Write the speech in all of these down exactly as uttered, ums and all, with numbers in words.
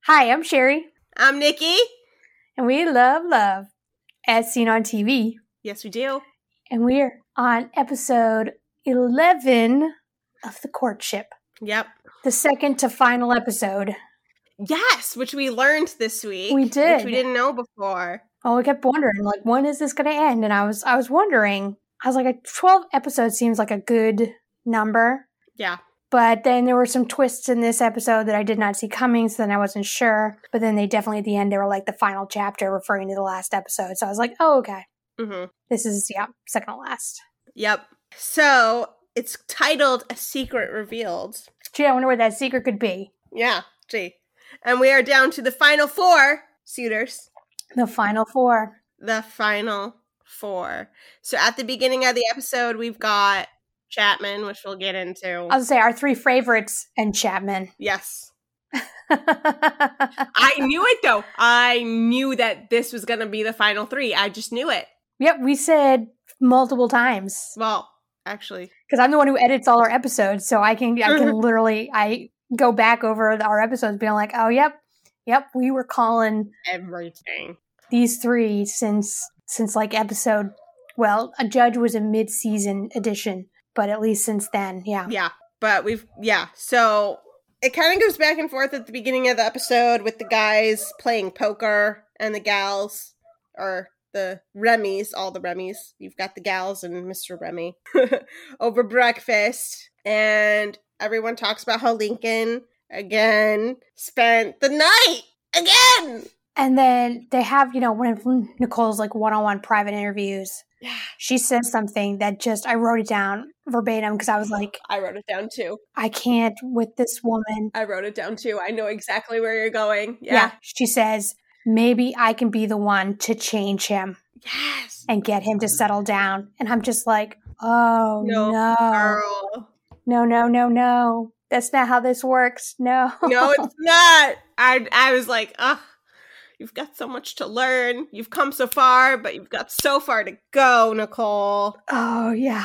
Hi, I'm Sherry. I'm Nikki. And we love love, as seen on T V. Yes, we do. And we're on episode eleven of The Courtship. Yep. The second to final episode. Yes, which we learned this week. We did. Which we didn't know before. Oh, we kept wondering, like, when is this going to end? And I was I was wondering, I was like, twelve episodes seems like a good number. Yeah. But then there were some twists in this episode that I did not see coming, so then I wasn't sure. But then they definitely, at the end, they were like the final chapter referring to the last episode. So I was like, oh, okay. Mm-hmm. This is, yeah, second to last. Yep. So, it's titled A Secret Revealed. Gee, I wonder what that secret could be. Yeah, gee. And we are down to the final four suitors. The final four. The final four. So, at the beginning of the episode, we've got Chapman, which we'll get into. I was going to say our three favorites and Chapman. Yes. I knew it, though. I knew that this was going to be the final three. I just knew it. Yep, we said multiple times. Well, actually. Because I'm the one who edits all our episodes, so I can I can literally, I go back over our episodes being like, oh, yep, yep, we were calling everything. These three since, since like episode, well, A Judge was a mid-season edition. But at least since then, yeah. Yeah, but we've, yeah. So it kind of goes back and forth at the beginning of the episode with the guys playing poker and the gals, or the Remys, all the Remys. You've got the gals and Mister Remy over breakfast. And everyone talks about how Lincoln, again, spent the night again. And then they have, you know, one of Nicole's like one-on-one private interviews. Yeah. She says something that just, I wrote it down verbatim because I was like, I wrote it down too. I can't with this woman. I wrote it down too. I know exactly where you're going. Yeah. yeah. She says, maybe I can be the one to change him. Yes. And get him to settle down. And I'm just like, oh, no. No. Girl. No, no, no, no. That's not how this works. No. No, it's not. I, I was like, ugh. You've got so much to learn. You've come so far, but you've got so far to go, Nicole. Oh, yeah.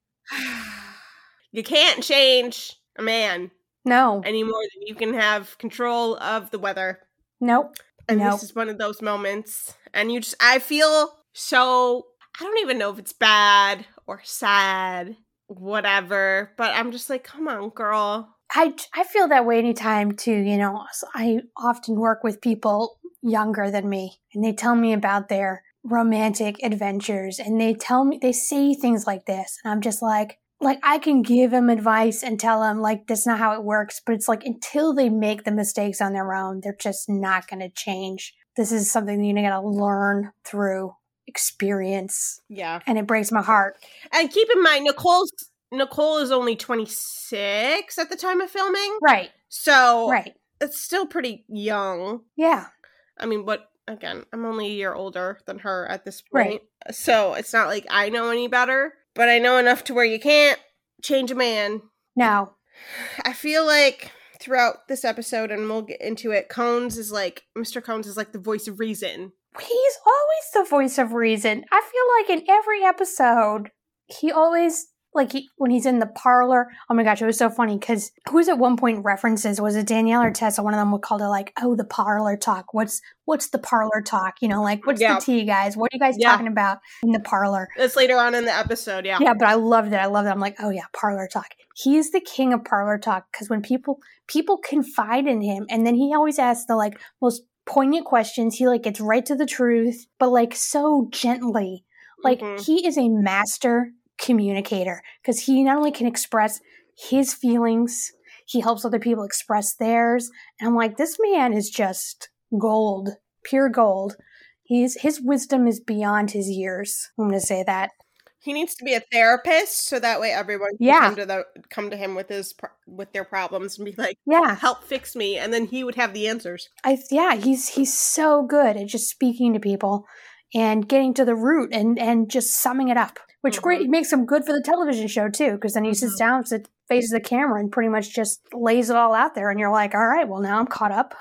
You can't change a man. No. Any more than you can have control of the weather. Nope. And nope. This is one of those moments. And you just, I feel so, I don't even know if it's bad or sad, whatever. But I'm just like, come on, girl. I, I feel that way anytime, too. You know, I often work with people younger than me, and they tell me about their romantic adventures, and they tell me, they say things like this, and I'm just like, like, I can give them advice and tell them, like, that's not how it works, but it's like, until they make the mistakes on their own, they're just not going to change. This is something that you're going to learn through experience. Yeah. And it breaks my heart. And keep in mind, Nicole's, Nicole is only twenty-six at the time of filming. Right. So, right. It's still pretty young. Yeah. I mean, but again, I'm only a year older than her at this point. Right. So it's not like I know any better, but I know enough to where you can't change a man. No. I feel like throughout this episode, and we'll get into it, Cones is like, Mister Cones is like the voice of reason. He's always the voice of reason. I feel like in every episode, he always, like, he, when he's in the parlor, oh my gosh, it was so funny, because who was at one point references, was it Danielle or Tessa? One of them would call it like, oh, the parlor talk. What's what's the parlor talk? You know, like, what's yeah. the tea, guys? What are you guys yeah. talking about in the parlor? It's later on in the episode, yeah. Yeah, but I loved it. I loved it. I'm like, oh yeah, parlor talk. He's the king of parlor talk, because when people people confide in him, and then he always asks the, like, most poignant questions. He, like, gets right to the truth, but, like, so gently. Like, mm-hmm. he is a master communicator, because he not only can express his feelings, he helps other people express theirs. And I'm like, this man is just gold, pure gold. He's his wisdom is beyond his years. I'm going to say that. He needs to be a therapist, so that way everyone can yeah. come to the come to him with his with their problems and be like, "Yeah, help fix me," and then he would have the answers. I yeah, he's he's so good at just speaking to people and getting to the root and and just summing it up. Which mm-hmm. great makes him good for the television show too, because then he mm-hmm. sits down, sits, faces the camera, and pretty much just lays it all out there, and you're like, all right, well now I'm caught up.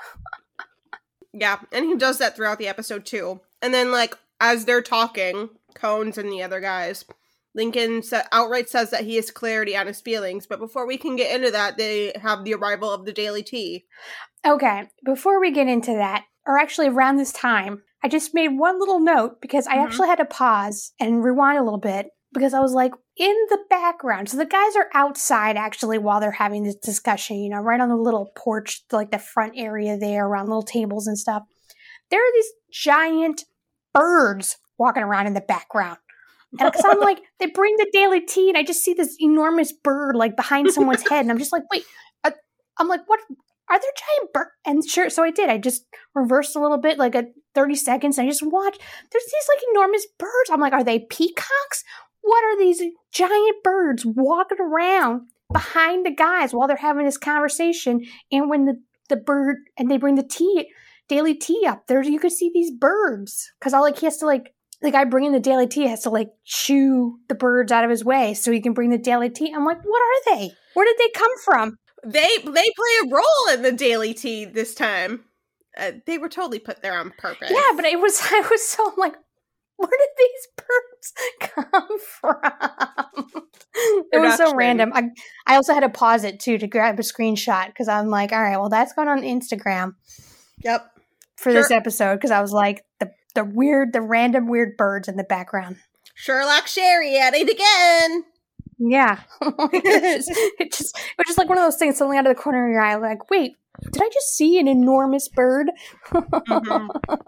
Yeah, and he does that throughout the episode too. And then, like, as they're talking, Cones and the other guys, Lincoln sa- outright says that he has clarity on his feelings, but before we can get into that, they have the arrival of the Daily Tea. Okay, before we get into that, or actually around this time, I just made one little note because I mm-hmm. actually had to pause and rewind a little bit because I was like, in the background, so the guys are outside actually while they're having this discussion, you know, right on the little porch, like the front area there around little tables and stuff. There are these giant birds walking around in the background. And because I'm like, they bring the Daily Tea, and I just see this enormous bird like behind someone's head, and I'm just like, wait, uh, I'm like, what? Are there giant birds? And sure, so I did. I just reversed a little bit, like a thirty seconds. And I just watched. There's these like enormous birds. I'm like, are they peacocks? What are these giant birds walking around behind the guys while they're having this conversation? And when the the bird and they bring the tea, Daily Tea up there, you could see these birds because all like he has to like. The guy bringing the Daily Tea has to, like, shoo the birds out of his way so he can bring the Daily Tea. I'm like, what are they? Where did they come from? They they play a role in the Daily Tea this time. Uh, they were totally put there on purpose. Yeah, but it was, I was so, like, where did these birds come from? It was so random. I, I also had to pause it, too, to grab a screenshot because I'm like, all right, well, that's going on Instagram. Yep. For sure. This episode because I was like, the The weird, the random weird birds in the background. Sherlock Sherry at it again. Yeah. it, just, it just it was just like one of those things suddenly out of the corner of your eye, like, wait, did I just see an enormous bird? mm-hmm.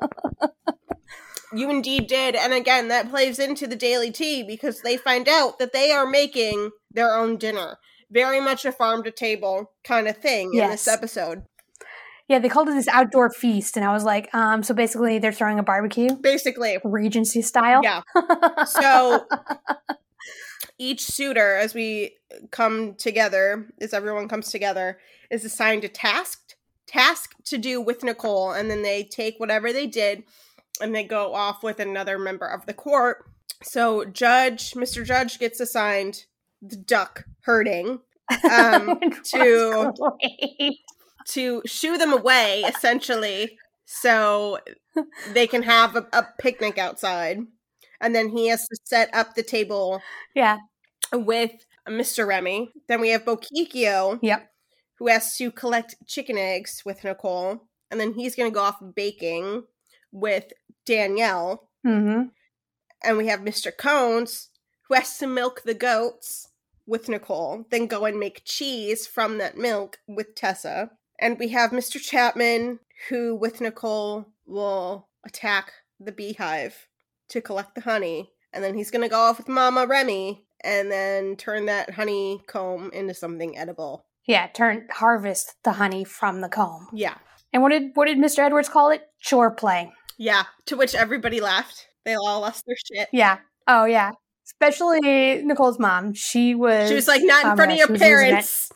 You indeed did. And again, that plays into the Daily Tea because they find out that they are making their own dinner. Very much a farm to table kind of thing in yes. this episode. Yeah, they called it this outdoor feast, and I was like, um, so basically they're throwing a barbecue? Basically. Regency style? Yeah. So each suitor, as we come together, as everyone comes together, is assigned a task, task to do with Nicole, and then they take whatever they did, and they go off with another member of the court. So Judge, Mister Judge gets assigned the duck herding um, to... Great. to shoo them away, essentially, so they can have a, a picnic outside. And then he has to set up the table yeah. with Mister Remy. Then we have Bokikio, yep. who has to collect chicken eggs with Nicole. And then he's going to go off baking with Danielle. Mm-hmm. And we have Mister Cones, who has to milk the goats with Nicole, then go and make cheese from that milk with Tessa. And we have Mister Chapman, who, with Nicole, will attack the beehive to collect the honey. And then he's going to go off with Mama Remy and then turn that honeycomb into something edible. Yeah, turn harvest the honey from the comb. Yeah. And what did what did Mister Edwards call it? Chore play. Yeah, to which everybody laughed. They all lost their shit. Yeah. Oh, yeah. Especially Nicole's mom. She was... She was like, not in um, front of your parents.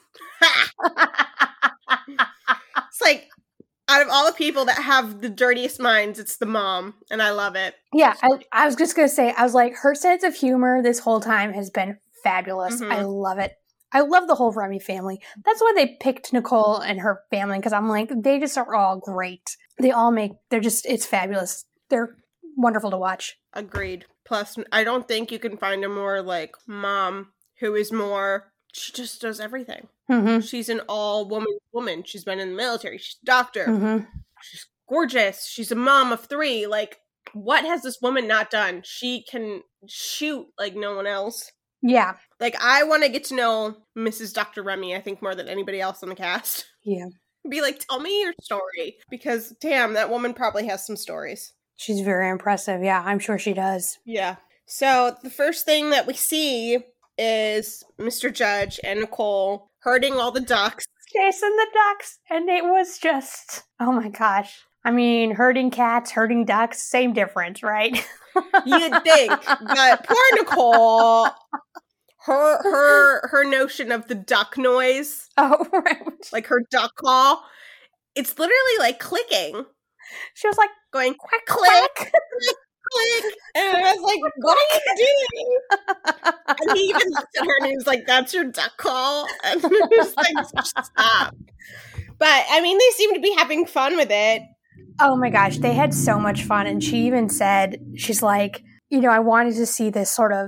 It's like, out of all the people that have the dirtiest minds, it's the mom, and I love it. Yeah, I, I was just going to say, I was like, her sense of humor this whole time has been fabulous. Mm-hmm. I love it. I love the whole Remy family. That's why they picked Nicole and her family, because I'm like, they just are all great. They all make, they're just, it's fabulous. They're wonderful to watch. Agreed. Plus, I don't think you can find a more, like, mom who is more... She just does everything. Mm-hmm. She's an all-woman woman. She's been in the military. She's a doctor. Mm-hmm. She's gorgeous. She's a mom of three. Like, what has this woman not done? She can shoot like no one else. Yeah. Like, I want to get to know Missus Doctor Remy, I think, more than anybody else on the cast. Yeah. Be like, tell me your story. Because, damn, that woman probably has some stories. She's very impressive. Yeah, I'm sure she does. Yeah. So, the first thing that we see... is Mister Judge and Nicole herding all the ducks. Chasing the ducks. And it was just, oh my gosh. I mean, herding cats, herding ducks, same difference, right? You'd think. But poor Nicole, her her her notion of the duck noise. Oh, right. Like her duck call. It's literally like clicking. She was like, going, quack, click, click. Click. And I was like, what are you doing? And he even looked at her and he was like, that's your duck call? And I was like, stop. But, I mean, they seem to be having fun with it. Oh my gosh, they had so much fun. And she even said, she's like, you know, I wanted to see this sort of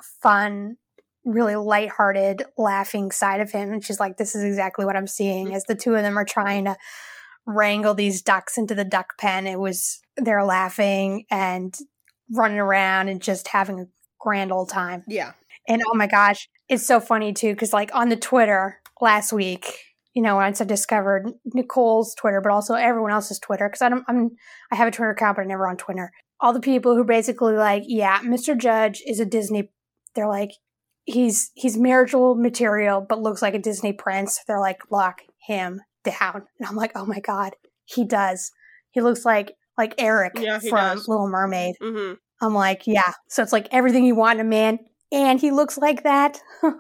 fun, really lighthearted, laughing side of him. And she's like, this is exactly what I'm seeing as the two of them are trying to wrangle these ducks into the duck pen. It was, they're laughing and running around and just having a grand old time. Yeah. And oh my gosh, it's so funny too, because like on the Twitter last week, you know, once I discovered Nicole's Twitter, but also everyone else's Twitter, because I don't, I'm, I have a Twitter account, but I'm never on Twitter. All the people who basically like, yeah, Mister Judge is a Disney. They're like, he's he's marital material, but looks like a Disney prince. They're like, lock him down. And I'm like, oh my god, he does. He looks like like Eric yeah, from does. Little Mermaid. Mm-hmm. I'm like, yeah. So it's like everything you want in a man, and he looks like that.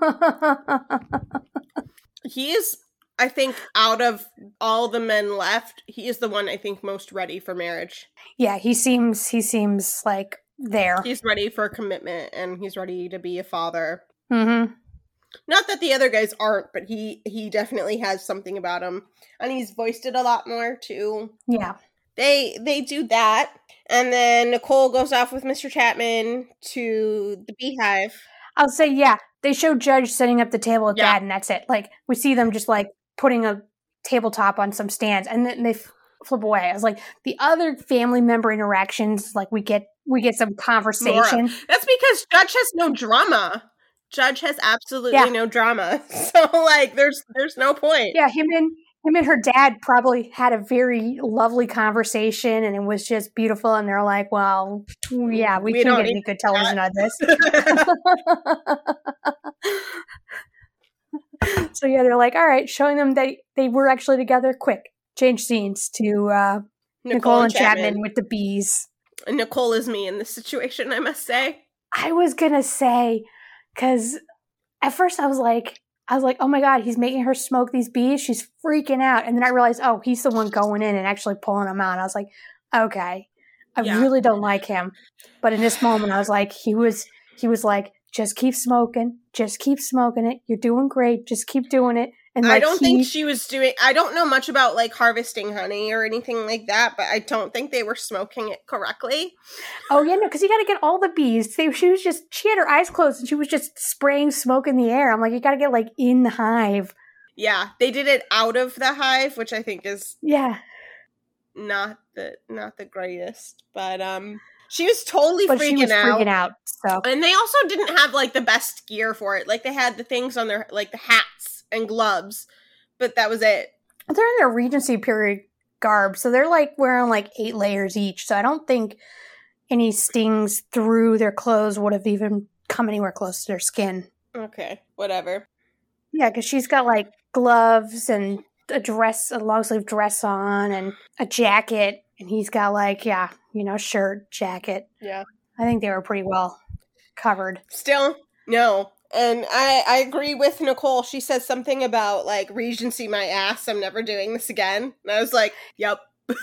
He is, I think, out of all the men left, he is the one I think most ready for marriage. Yeah, he seems he seems like there. He's ready for commitment, and he's ready to be a father. Mm-hmm. Not that the other guys aren't, but he he definitely has something about him, and he's voiced it a lot more too. Yeah, they they do that, and then Nicole goes off with Mister Chapman to the beehive. I'll say yeah. They show Judge setting up the table with Yeah. Dad, and that's it. Like we see them just like putting a tabletop on some stands, and then they f- flip away. I was like, the other family member interactions, like we get we get some conversation. Laura. That's because Judge has no drama. Judge has absolutely Yeah. no drama. So like, there's there's no point. Yeah, him and him and her dad probably had a very lovely conversation, and it was just beautiful. And they're like, "Well, yeah, we, We can don't get need any good television on this." So yeah, they're like, "All right," showing them they they were actually together. Quick, change scenes to uh, Nicole, and Chapman. Chapman with the bees. And Nicole is me in this situation, I must say. I was gonna say, because at first I was like, I was like, oh my god, he's making her smoke these bees. She's freaking out, and then I realized, oh, he's the one going in and actually pulling them out. And I was like, okay, I Yeah. really don't like him. But in this moment, I was like, he was, he was like, just keep smoking, just keep smoking it. You're doing great. Just keep doing it. And like, I don't he, think she was doing, I don't know much about like harvesting honey or anything like that, but I don't think they were smoking it correctly. Oh yeah, no, because you got to get all the bees. They, she was just, she had her eyes closed and she was just spraying smoke in the air. I'm like, you got to get like in the hive. Yeah, they did it out of the hive, which I think is Yeah, not the not the greatest. But um, she was totally but freaking she was out. freaking out. So And they also didn't have like the best gear for it. Like they had the things on their, like the hats and gloves, but that was it. they're in their Regency period garb, so they're like wearing like eight layers each. So I don't think any stings through their clothes would have even come anywhere close to their skin. Okay, whatever. Yeah, because she's got like gloves and a dress, a long sleeve dress on, and a jacket, and he's got like yeah, you know, shirt, jacket. Yeah. I think they were pretty well covered. Still, no. And I, I agree with Nicole. She says something about, like, Regency my ass. I'm never doing this again. And I was like, yep.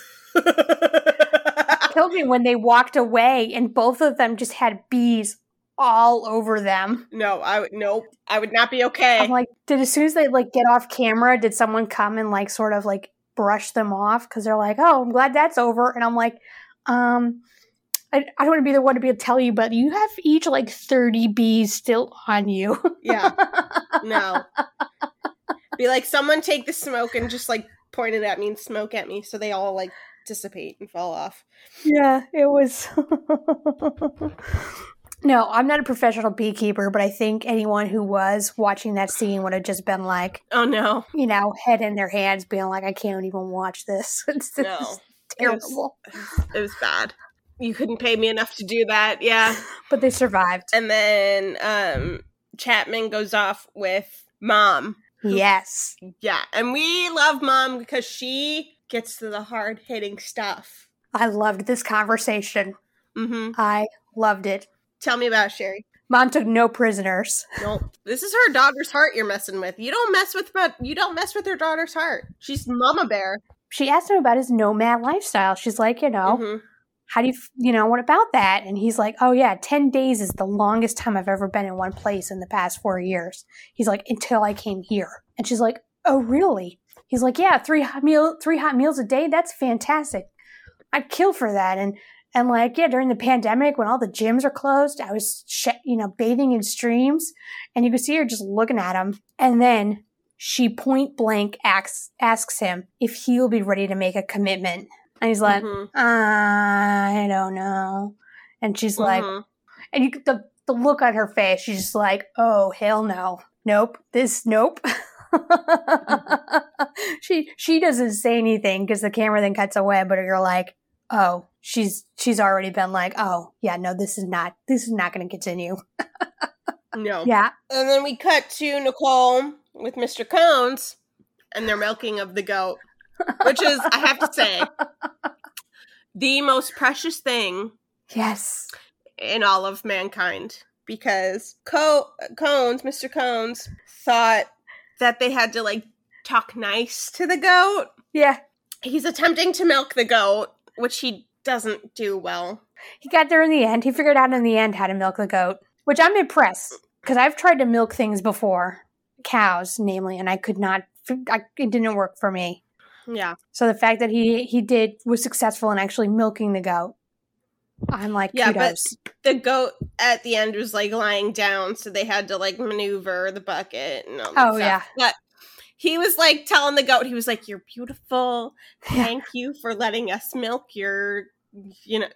Killed me when they walked away and both of them just had bees all over them. No, I would, nope. I would not be okay. I'm like, did as soon as they like get off camera, did someone come and like sort of like brush them off? Because they're like, oh, I'm glad that's over. And I'm like, um... I, I don't want to be the one to be able to tell you, but you have each like thirty bees still on you. Yeah. No. Be like, someone take the smoke and just like point it at me and smoke at me so they all like dissipate and fall off. Yeah, it was. No, I'm not a professional beekeeper, but I think anyone who was watching that scene would have just been like, oh no, you know, head in their hands, being like, I can't even watch this. It's, this no. is terrible. It was, it was bad. You couldn't pay me enough to do that, yeah. But they survived. And then um, Chapman goes off with Mom. Yes. Yeah, and we love Mom because she gets to the hard-hitting stuff. I loved this conversation. Mm-hmm. I loved it. Tell me about it, Sherry. Mom took no prisoners. Nope. This is her daughter's heart you're messing with. You don't mess with but you don't mess with her daughter's heart. She's Mama Bear. She asked him about his nomad lifestyle. She's like, you know, Mm-hmm. how do you, you know, what about that? And he's like, oh yeah, ten days is the longest time I've ever been in one place in the past four years. He's like, until I came here. And she's like, oh really? He's like, yeah, three hot meal, three hot meals a day. That's fantastic. I'd kill for that. And And like, yeah, during the pandemic, when all the gyms are closed, I was, sh- you know, bathing in streams, and you could see her just looking at him. And then she point blank asks, asks him if he'll be ready to make a commitment. And he's like, mm-hmm. I don't know. And she's mm-hmm. like, and you the the look on her face, she's just like, oh, hell no. Nope. This, nope. she she doesn't say anything because the camera then cuts away, but you're like, oh, she's she's already been like, oh, yeah, no, this is not, this is not going to continue. No. Yeah. And then we cut to Nicole with Mister Cones and their milking of the goat, which is, I have to say, the most precious thing. Yes. In all of mankind, because Co- Cones, Mister Cones, thought that they had to like talk nice to the goat. Yeah. He's attempting to milk the goat, which he doesn't do well. He got there in the end. He figured out in the end how to milk the goat, which I'm impressed because I've tried to milk things before, cows, namely, and I could not, I, it didn't work for me. Yeah. So the fact that he, he did, was successful in actually milking the goat, I'm like, yeah, kudos. But the goat at the end was like lying down, so they had to like maneuver the bucket and all that oh, stuff. yeah. But he was like telling the goat, he was like, you're beautiful. Thank you for letting us milk your, you know,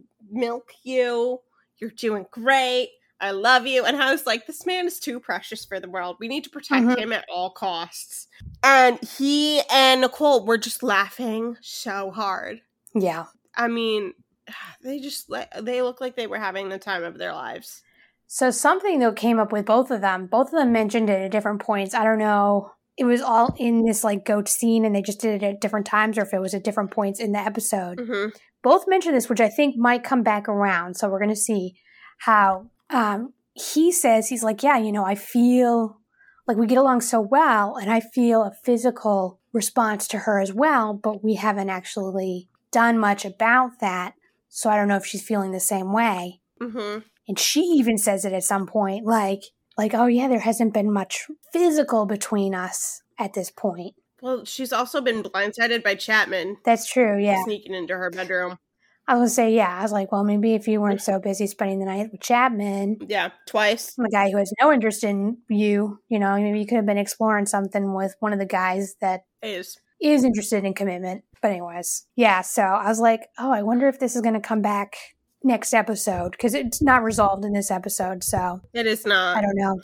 milk you. You're doing great. I love you. And I was like, this man is too precious for the world. We need to protect mm-hmm. him at all costs. And he and Nicole were just laughing so hard. Yeah. I mean, they just, they look like they were having the time of their lives. So something that came up with both of them, both of them mentioned it at different points. I don't know. It was all in this like goat scene and they just did it at different times or if it was at different points in the episode. Mm-hmm. Both mentioned this, which I think might come back around. So we're going to see how um, he says, he's like, yeah, you know, I feel like we get along so well and I feel a physical response to her as well, but we haven't actually done much about that. So I don't know if she's feeling the same way. Mm-hmm. And she even says it at some point, like, like, oh yeah, there hasn't been much physical between us at this point. Well, she's also been blindsided by Chapman. That's true, yeah. Sneaking into her bedroom. I was going to say, yeah. I was like, well, maybe if you weren't so busy spending the night with Chapman. Yeah, twice. The guy who has no interest in you, you know, maybe you could have been exploring something with one of the guys that is. is interested in commitment. But anyways, yeah, so I was like, oh, I wonder if this is going to come back next episode because it's not resolved in this episode, so. It is not. I don't know.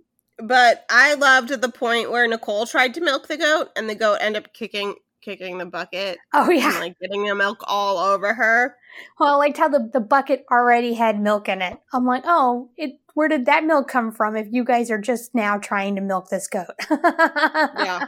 But I loved the point where Nicole tried to milk the goat and the goat ended up kicking kicking the bucket. Oh, yeah. And, like, getting the milk all over her. Well, I liked how the, the bucket already had milk in it. I'm like, oh, it. Where did that milk come from if you guys are just now trying to milk this goat? Yeah.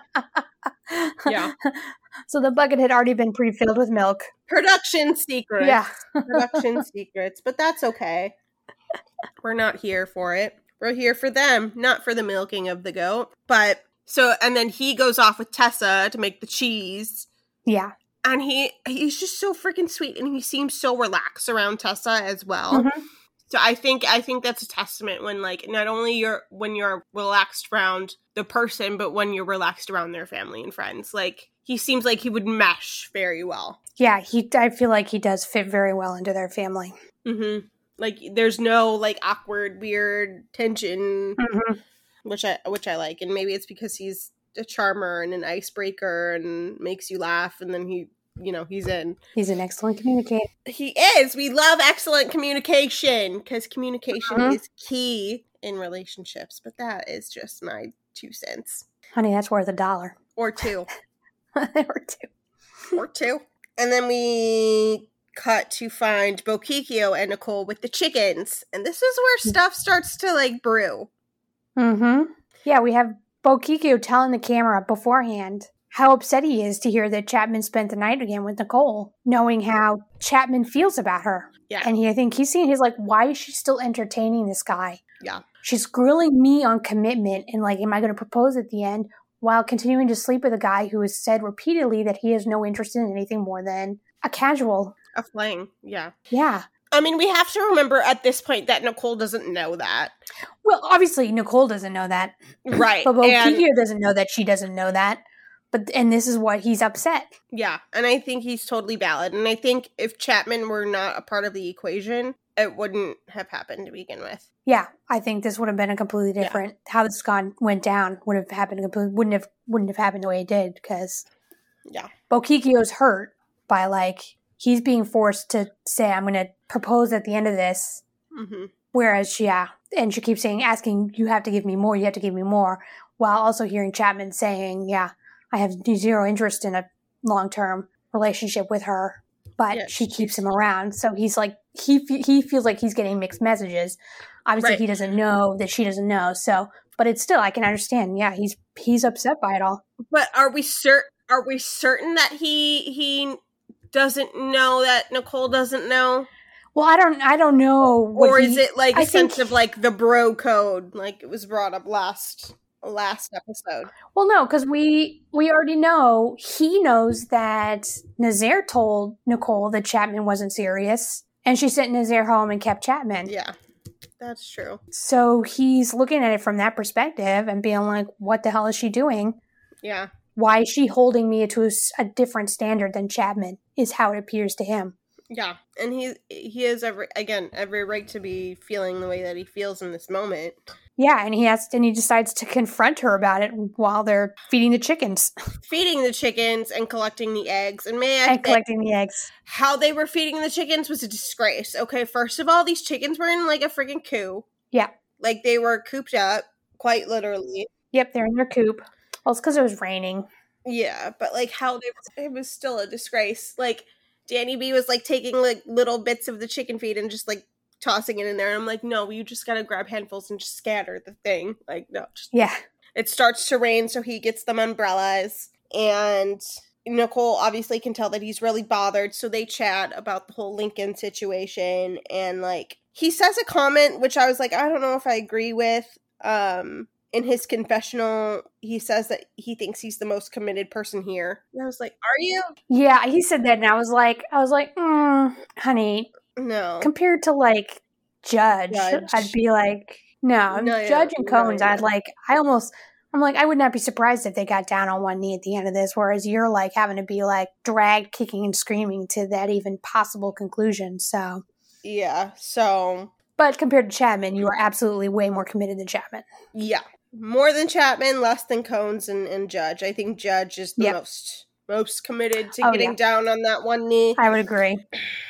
Yeah. So the bucket had already been pre-filled with milk. Production secrets. Yeah. Production secrets. But that's okay. We're not here for it. We're here for them, not for the milking of the goat. But, so, and then he goes off with Tessa to make the cheese. Yeah. And he he's just so freaking sweet. And he seems so relaxed around Tessa as well. Mm-hmm. So I think I think that's a testament when, like, not only you're when you're relaxed around the person, but when you're relaxed around their family and friends. Like, he seems like he would mesh very well. Yeah, he. I feel like he does fit very well into their family. Mm-hmm. Like, there's no, like, awkward, weird tension, mm-hmm. which I which I like. And maybe it's because he's a charmer and an icebreaker and makes you laugh, and then he, you know, he's in. He's an excellent communicator. He is. We love excellent communication because communication mm-hmm. is key in relationships. But that is just my two cents. Honey, that's worth a dollar. Or two. or two. Or two. And then we cut to find Bokikio and Nicole with the chickens. And this is where stuff starts to, like, brew. Mm-hmm. Yeah, we have Bokikio telling the camera beforehand how upset he is to hear that Chapman spent the night again with Nicole, knowing how Chapman feels about her. Yeah. And he, I think he's seeing, he's like, why is she still entertaining this guy? Yeah. She's grilling me on commitment and, like, am I going to propose at the end while continuing to sleep with a guy who has said repeatedly that he has no interest in anything more than a casual. A fling, yeah. Yeah. I mean, we have to remember at this point that Nicole doesn't know that. Well, obviously, Nicole doesn't know that. Right. But Bokikio doesn't know that she doesn't know that. But But and this is what he's upset. Yeah, and I think he's totally valid. And I think if Chapman were not a part of the equation, it wouldn't have happened to begin with. Yeah, I think this would have been a completely different. Yeah. How this gone went down would have happened completely. Wouldn't have wouldn't have happened the way it did because yeah, Bokikio's hurt by like he's being forced to say I'm going to propose at the end of this, mm-hmm. whereas yeah, and she keeps saying asking you have to give me more, you have to give me more, while also hearing Chapman saying yeah, I have zero interest in a long term relationship with her. But yeah, she keeps him around, so he's like he he feels like he's getting mixed messages. Obviously, right. He doesn't know that she doesn't know. So, but it's still I can understand. Yeah, he's he's upset by it all. But are we certain? Are we certain that he he doesn't know that Nicole doesn't know? Well, I don't I don't know. Or he, is it like a I sense think, of like the bro code, like it was brought up last last episode? Well, no, because we we already know he knows that Nazaire told Nicole that Chapman wasn't serious, and she sent Nazaire home and kept Chapman. Yeah, that's true. So he's looking at it from that perspective and being like, "What the hell is she doing? Yeah, why is she holding me to a, a different standard than Chapman?" Is how it appears to him. Yeah, and he he has every again every right to be feeling the way that he feels in this moment. Yeah, and he has, and he decides to confront her about it while they're feeding the chickens. Feeding the chickens and collecting the eggs. And may I And collecting the eggs. How they were feeding the chickens was a disgrace. Okay, first of all, these chickens were in like a freaking coop. Yeah. Like they were cooped up, quite literally. Yep, they're in their coop. Well, it's because it was raining. Yeah, but like how they, it was still a disgrace. Like Danny B was like taking like little bits of the chicken feed and just like tossing it in there. And I'm like, no, you just gotta grab handfuls and just scatter the thing. Like, no. Just, yeah. It starts to rain, so he gets them umbrellas. And Nicole obviously can tell that he's really bothered, so they chat about the whole Lincoln situation. And, like, he says a comment, which I was like, I don't know if I agree with. Um, in his confessional, he says that he thinks he's the most committed person here. And I was like, are you? Yeah, he said that, and I was like, I was like, mm, honey... No. Compared to, like, Judge, Judge. I'd be like, no. no Judge yeah, and Combs, no, yeah. I'd like, I almost, I'm like, I would not be surprised if they got down on one knee at the end of this, whereas you're, like, having to be, like, dragged, kicking and screaming to that even possible conclusion, so. Yeah, so. But compared to Chapman, you are absolutely way more committed than Chapman. Yeah. More than Chapman, less than Combs and, and Judge. I think Judge is the yep. most, most committed to oh, getting yeah. down on that one knee. I would agree.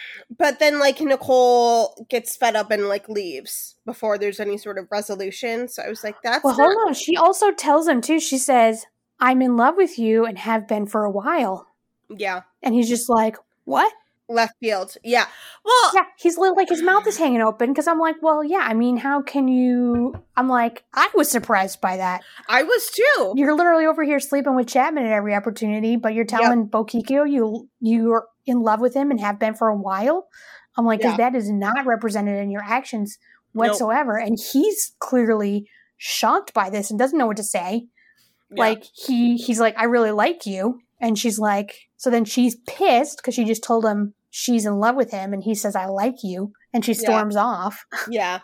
But then, like, Nicole gets fed up and, like, leaves before there's any sort of resolution. So I was like, that's Well, not- hold on. She also tells him, too. She says, I'm in love with you and have been for a while. Yeah. And he's just like, what? Left field. Yeah. Well. Yeah, he's like, his mouth is hanging open because I'm like, well, yeah, I mean, how can you? I'm like, I was surprised by that. I was too. You're literally over here sleeping with Chapman at every opportunity, but you're telling yep. Bokikio you, you're in love with him and have been for a while. I'm like, because yeah. that is not represented in your actions whatsoever. Nope. And he's clearly shocked by this and doesn't know what to say. Yeah. Like, he he's like, I really like you. And she's like, so then she's pissed because she just told him she's in love with him. And he says, I like you. And she storms yeah. off. Yeah.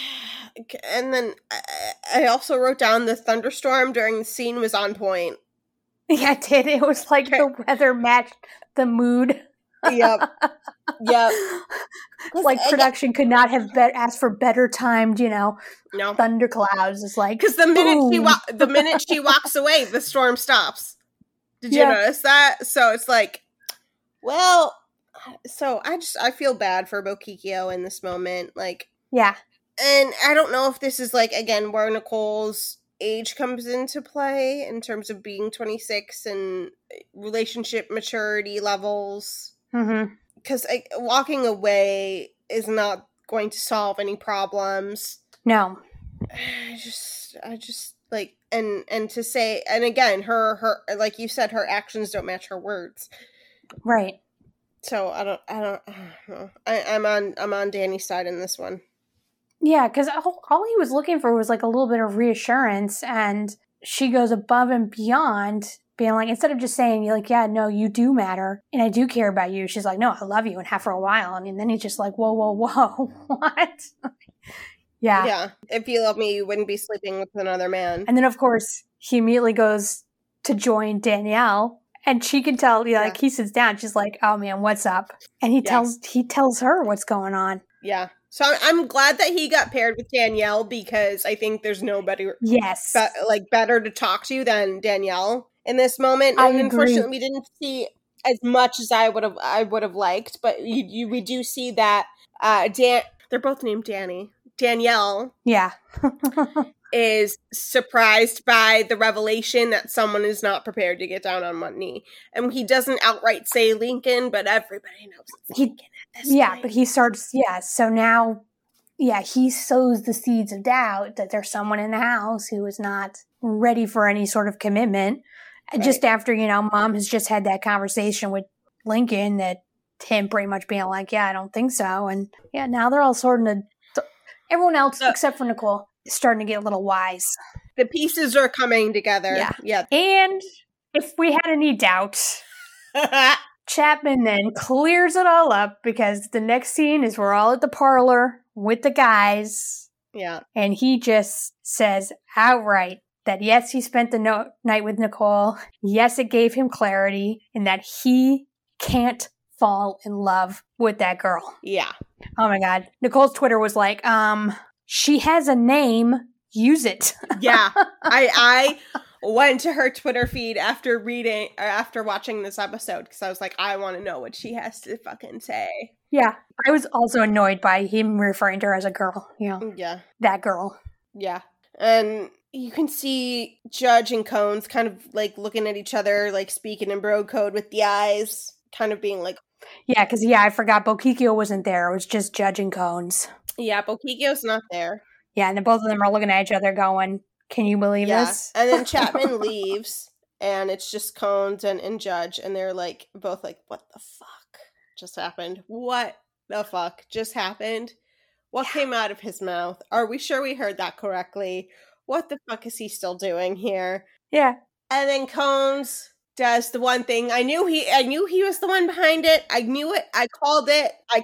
And then I, I also wrote down the thunderstorm during the scene was on point. Yeah, it did. It was like the weather matched the mood. Yep. Yep. Like production could not have be- asked for better timed, you know, no. thunderclouds. It's like, because the minute boom. she wa- the minute she walks away, the storm stops. Did you yeah. notice that? So it's like, well, so I just I feel bad for Bokikio in this moment, like, yeah. And I don't know if this is like again where Nicole's age comes into play in terms of being twenty-six and relationship maturity levels. Mm-hmm. Because walking away is not going to solve any problems. No. I just, I just like, and and to say, and again, her her like you said, her actions don't match her words. Right. So I don't, I don't, I don't know. I, I'm on, I'm on Danny's side in this one. Yeah, because all, all he was looking for was like a little bit of reassurance, and she goes above and beyond, being like, instead of just saying, you're like, yeah, no, you do matter, and I do care about you, she's like, no, I love you, and have for a while, and then he's just like, whoa, whoa, whoa, what? Yeah. Yeah, if you love me, you wouldn't be sleeping with another man. And then, of course, he immediately goes to join Danielle. And she can tell, you know, like Yeah. he sits down. She's like, "Oh man, what's up?" And he Yeah. tells he tells her what's going on. Yeah. So I'm- I'm glad that he got paired with Danielle because I think there's no better, Yes, be- like better to talk to than Danielle in this moment. I And agree. unfortunately, we didn't see as much as I would have I would have liked, but you, you we do see that uh, Dan. They're both named Danny. Danielle Yeah. is surprised by the revelation that someone is not prepared to get down on one knee. And he doesn't outright say Lincoln, but everybody knows it's He- Lincoln at this Yeah, point. but he starts, yeah, so now, yeah, he sows the seeds of doubt that there's someone in the house who is not ready for any sort of commitment. And Just after, you know, mom has just had that conversation with Lincoln that him pretty much being like, yeah, I don't think so. And yeah, now they're all starting to, everyone else So- except for Nicole is starting to get a little wise. The pieces are coming together. Yeah. Yeah. And if we had any doubt, Chapman then clears it all up because the next scene is we're all at the parlor with the guys, yeah. and he just says outright that yes, he spent the no- night with Nicole. Yes, it gave him clarity, and that he can't fall in love with that girl. Yeah. Oh my God. Nicole's Twitter was like, um, she has a name, use it. Yeah. I I went to her Twitter feed after reading or after watching this episode because I was like, I want to know what she has to fucking say. Yeah. I was also annoyed by him referring to her as a girl, you know, Yeah. that girl. Yeah. And you can see Judge and Cones kind of like looking at each other, like speaking in bro code with the eyes, kind of being like, Yeah, because, yeah, I forgot Bokikio wasn't there. It was just Judge and Cones. yeah, Bokikio's not there. Yeah, and then both of them are looking at each other going, can you believe Yeah. this? And then Chapman leaves and it's just Cones and, and Judge and they're like both like, what the fuck just happened? What the fuck just happened? What Yeah. came out of his mouth? Are we sure we heard that correctly? What the fuck is he still doing here? Yeah. And then Cones does the one thing. I knew he I knew he was the one behind it. I knew it. I called it. I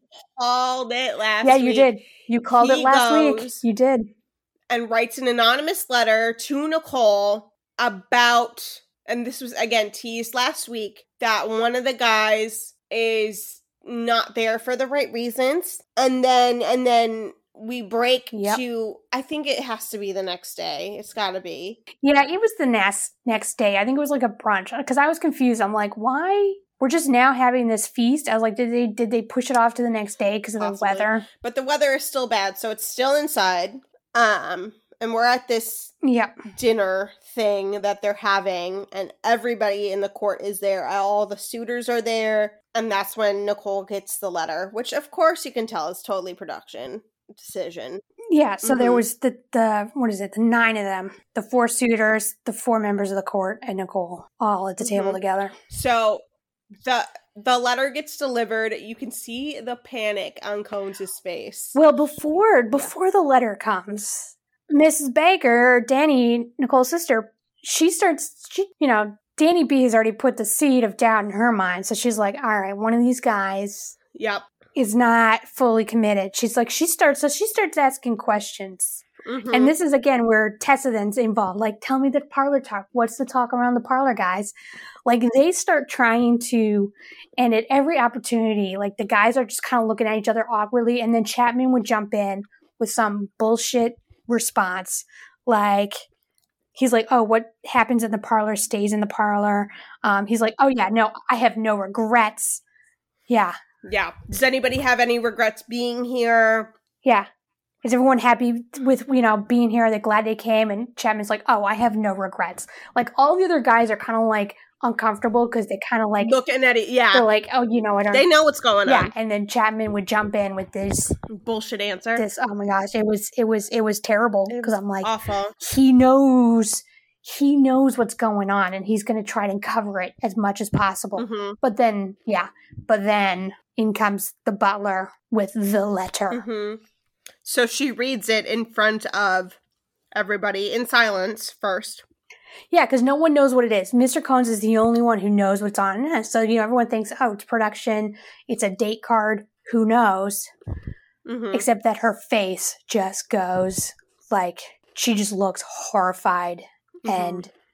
called it last Yeah, week. you did. You called He it last week. goes- You did. And writes an anonymous letter to Nicole about, and this was again teased last week, that one of the guys is not there for the right reasons. And then and then we break Yep. to, I think it has to be the next day. It's gotta be. Yeah, it was the next, next day. I think it was like a brunch. Because I was confused. I'm like, why? We're just now having this feast. I was like, did they did they push it off to the next day because of the Possibly. weather? But the weather is still bad, so it's still inside. Um, and we're at this Yep. dinner thing that they're having, and everybody in the court is there. All the suitors are there, and that's when Nicole gets the letter, which of course you can tell is totally production decision. Yeah, so there Mhm. was the, the, what is it, the nine of them, the four suitors, the four members of the court, and Nicole, all at the table Mhm. together. So the the letter gets delivered. You can see the panic on Cones' face. Well, before before the letter comes, Missus Baker, Danny, Nicole's sister, she starts, she, you know, Danny B has already put the seed of doubt in her mind. So she's like, all right, one of these guys Yep. is not fully committed. She's like, she starts, so she starts asking questions. Mhm. And this is, again, where Tessa then's involved. Like, tell me the parlor talk. What's the talk around the parlor, guys? Like, they start trying to, and at every opportunity, like, the guys are just kind of looking at each other awkwardly. And then Chapman would jump in with some bullshit response. Like, he's like, oh, what happens in the parlor stays in the parlor. Um, he's like, oh, yeah, no, I have no regrets. Yeah. Yeah. Does anybody have any regrets being here? Yeah. Is everyone happy with, you know, being here? Are they glad they came? And Chapman's like, oh, I have no regrets. Like, all the other guys are kind of, like, uncomfortable because they kind of, like, Looking at it, they're yeah. like, oh, you know, I don't. They know what's going Yeah. on. And then Chapman would jump in with this, Bullshit answer. this, oh my gosh, it was, it was, it was terrible It because was I'm like, awful. he knows, he knows what's going on and he's going to try and cover it as much as possible. hmm But then, yeah, but then in comes the butler with the letter. hmm So she reads it in front of everybody in silence first. Yeah, because no one knows what it is. Mister Cones is the only one who knows what's on it. So, you know, everyone thinks, oh, it's production. It's a date card. Who knows? hmm Except that her face just goes like, she just looks horrified. Mhm. And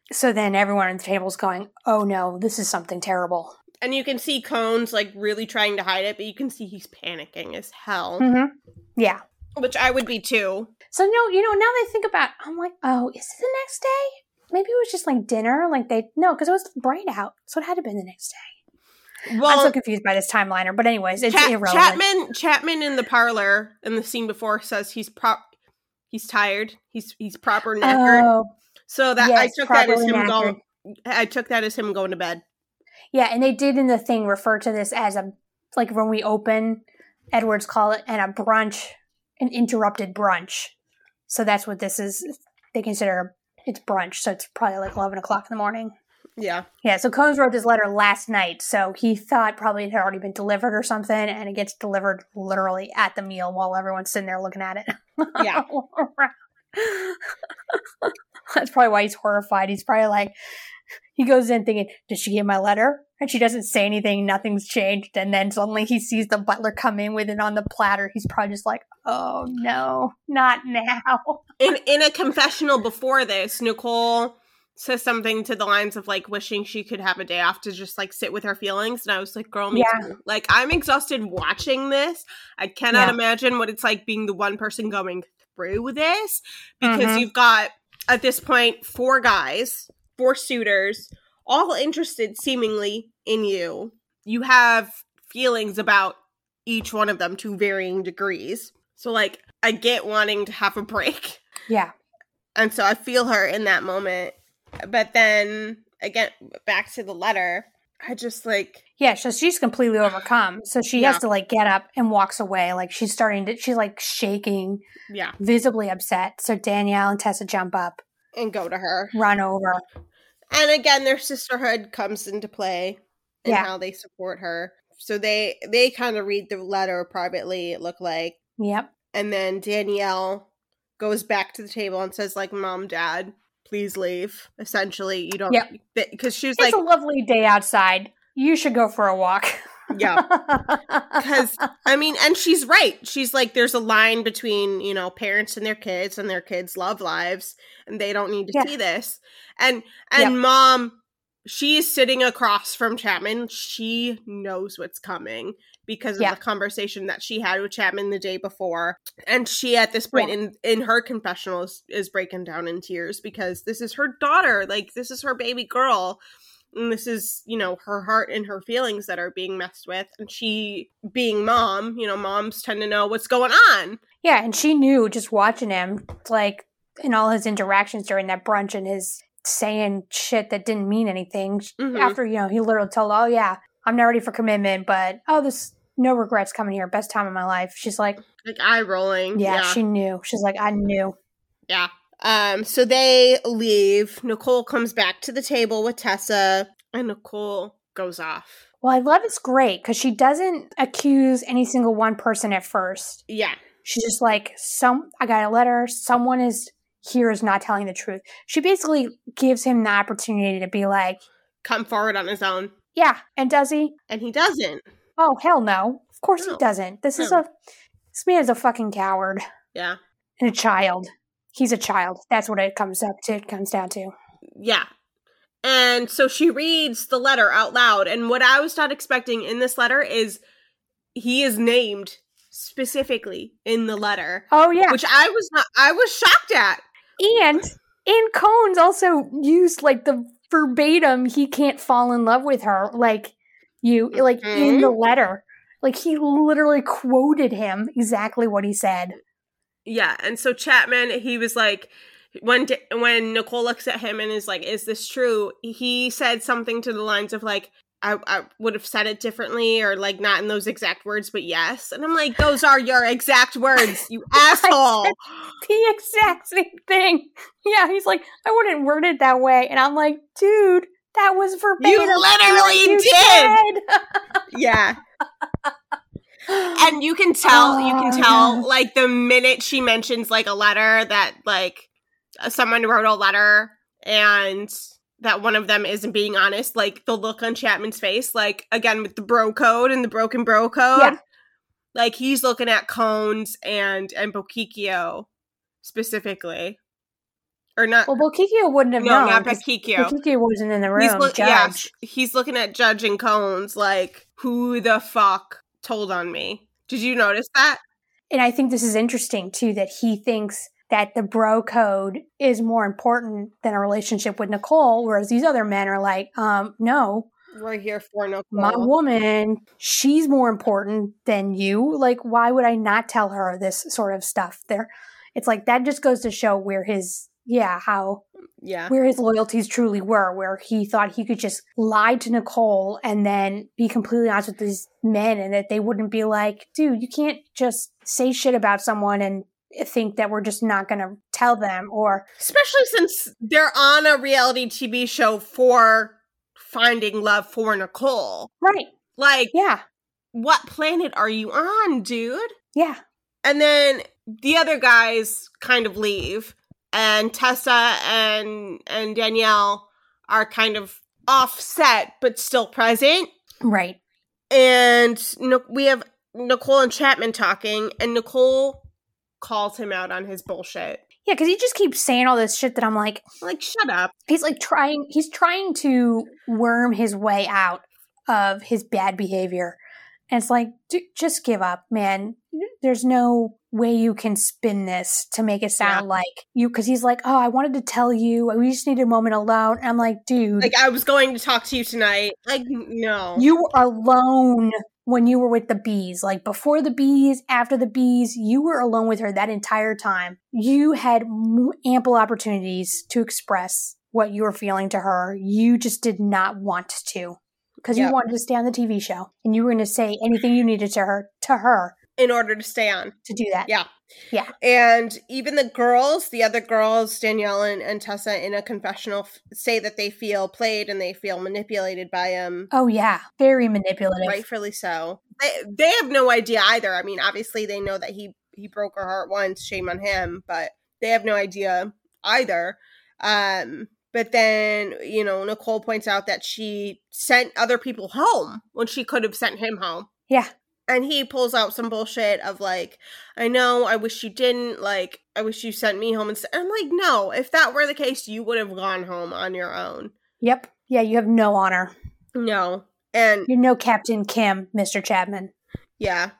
So then everyone at the table's going, oh no, this is something terrible. And you can see Cones, like, really trying to hide it, but you can see he's panicking as hell. Mm-hmm. Yeah. Which I would be, too. So, no, you know, now that I think about it, I'm like, oh, is it the next day? Maybe it was just, like, dinner? Like, they... No, because it was bright out, so it had to have been the next day. Well, I'm so confused by this timeliner, but anyways, it's Cha- irrelevant. Chapman, Chapman in the parlor, in the scene before, says he's prop... He's tired. He's he's proper knackered. Oh, so that yes, I took that as him knackered. going... I took that as him going to bed. Yeah, and they did in the thing refer to this as a, like when we open, Edwards call it, and a brunch, an interrupted brunch. So that's what this is. They consider it's brunch, so it's probably like eleven o'clock in the morning. Yeah. Yeah, so Cones wrote this letter last night, so he thought probably it had already been delivered or something, and it gets delivered literally at the meal while everyone's sitting there looking at it. Yeah. That's probably why he's horrified. He's probably like... He goes in thinking, did she get my letter? And she doesn't say anything. Nothing's changed. And then suddenly he sees the butler come in with it on the platter. He's probably just like, oh, no, not now. In in a confessional before this, Nicole says something to the lines of, like, wishing she could have a day off to just, like, sit with her feelings. And I was like, girl, me yeah. too. Like, I'm exhausted watching this. I cannot yeah. imagine what it's like being the one person going through this. Because mm-hmm. you've got, at this point, four guys... Four suitors, all interested seemingly in you. You have feelings about each one of them to varying degrees. So, like, I get wanting to have a break. Yeah. And so I feel her in that moment. But then, again, back to the letter, I just, like... Yeah, so she's completely overcome. So she yeah. has to, like, get up and walks away. Like, she's starting to... She's, like, shaking. Yeah. Visibly upset. So Danielle and Tessa jump up. And go to her. Run over. And again, their sisterhood comes into play and yeah. how they support her. So they they kind of read the letter privately, it looked like. Yep. And then Danielle goes back to the table and says, like, Mom, Dad, please leave. Essentially, you don't... Yep. Because she was it's like... It's a lovely day outside. You should go for a walk. Yeah. Because, I mean, and she's right. She's like, there's a line between, you know, parents and their kids, and their kids' love lives, and they don't need to yeah. see this. And and yep. Mom, she is sitting across from Chapman. She knows what's coming because of yeah. the conversation that she had with Chapman the day before. And she, at this point yeah. in, in her confessional, is, is breaking down in tears because this is her daughter. Like, this is her baby girl. And this is, you know, her heart and her feelings that are being messed with. And she, being mom, you know, moms tend to know what's going on. Yeah, and she knew just watching him, like, in all his interactions during that brunch and his saying shit that didn't mean anything. Mm-hmm. After, you know, he literally told, oh, yeah, I'm not ready for commitment, but, oh, this, no regrets coming here. Best time of my life. She's like... Like, eye rolling. Yeah, yeah, she knew. She's like, I knew. Yeah. Um, so they leave. Nicole comes back to the table with Tessa, and Nicole goes off. Well, I love it's great because she doesn't accuse any single one person at first. Yeah. She's just like, some, I got a letter. Someone is here is not telling the truth. She basically gives him the opportunity to be like, come forward on his own. Yeah. And does he? And he doesn't. Oh, hell no. Of course no. he doesn't. This no. is a, this man is a fucking coward. Yeah. And a child. He's a child. That's what it comes up to. It comes down to. Yeah. And so she reads the letter out loud. And what I was not expecting in this letter is he is named specifically in the letter. Oh, yeah. Which I was not, I was shocked at. And, and Cones also used, like, the verbatim, he can't fall in love with her, like, you, like, mm-hmm. in the letter. Like, he literally quoted him exactly what he said. Yeah, and so Chapman, he was like, when when Nicole looks at him and is like, is this true? He said something to the lines of, like, I, I would have said it differently, or, like, not in those exact words, but yes. And I'm like, those are your exact words, you asshole. The exact same thing. Yeah, he's like, I wouldn't word it that way. And I'm like, dude, that was verbatim. You literally you did. Yeah. And you can tell, oh, you can tell, no. like, the minute she mentions, like, a letter that, like, someone wrote a letter and that one of them isn't being honest, like, the look on Chapman's face, like, again, with the bro code and the broken bro code, yeah. like, he's looking at Cones and, and Bochicchio specifically. Or not. Well, Bokikio wouldn't have no, known. not 'cause Bokikio. Bokikio wasn't in the room. He's look, Judge. yeah, he's looking at Judge and Cones like, who the fuck told on me? Did you notice that? And I think this is interesting, too, that he thinks that the bro code is more important than a relationship with Nicole, whereas these other men are like, um, no. We're here for Nicole. My woman, she's more important than you. Like, why would I not tell her this sort of stuff? There, it's like that just goes to show where his, yeah, how, yeah, where his loyalties truly were, where he thought he could just lie to Nicole and then be completely honest with these men, and that they wouldn't be like, dude, you can't just say shit about someone and think that we're just not going to tell them. Or especially since they're on a reality T V show for finding love for Nicole. Right. Like, yeah. What planet are you on, dude? Yeah. And then the other guys kind of leave, and Tessa and and Danielle are kind of offset but still present. Right. And no, we have Nicole and Chapman talking, and Nicole calls him out on his bullshit. Yeah, because he just keeps saying all this shit that I'm like, like, shut up. He's like trying, he's trying to worm his way out of his bad behavior. And it's like, d- just give up, man. There's no way you can spin this to make it sound yeah. like you, because he's like, oh, I wanted to tell you, we just need a moment alone. And I'm like, dude. Like, I was going to talk to you tonight. Like, no. You were alone when you were with the bees. Like, before the bees, after the bees, you were alone with her that entire time. You had ample opportunities to express what you were feeling to her. You just did not want to. Because yep. you wanted to stay on the T V show, and you were going to say anything you needed to her, to her, in order to stay on. To do that. Yeah. Yeah. And even the girls, the other girls, Danielle and, and Tessa, in a confessional, f- say that they feel played and they feel manipulated by him. Oh, yeah. Very manipulative. Rightfully so. They, they have no idea either. I mean, obviously, they know that he, he broke her heart once. Shame on him. But they have no idea either. Um... But then, you know, Nicole points out that she sent other people home when she could have sent him home. Yeah. And he pulls out some bullshit of like, I know, I wish you didn't, like, I wish you sent me home instead. I'm like, no, if that were the case, you would have gone home on your own. Yep. Yeah, you have no honor. No. And you're no Captain Kim, Mister Chapman. Yeah.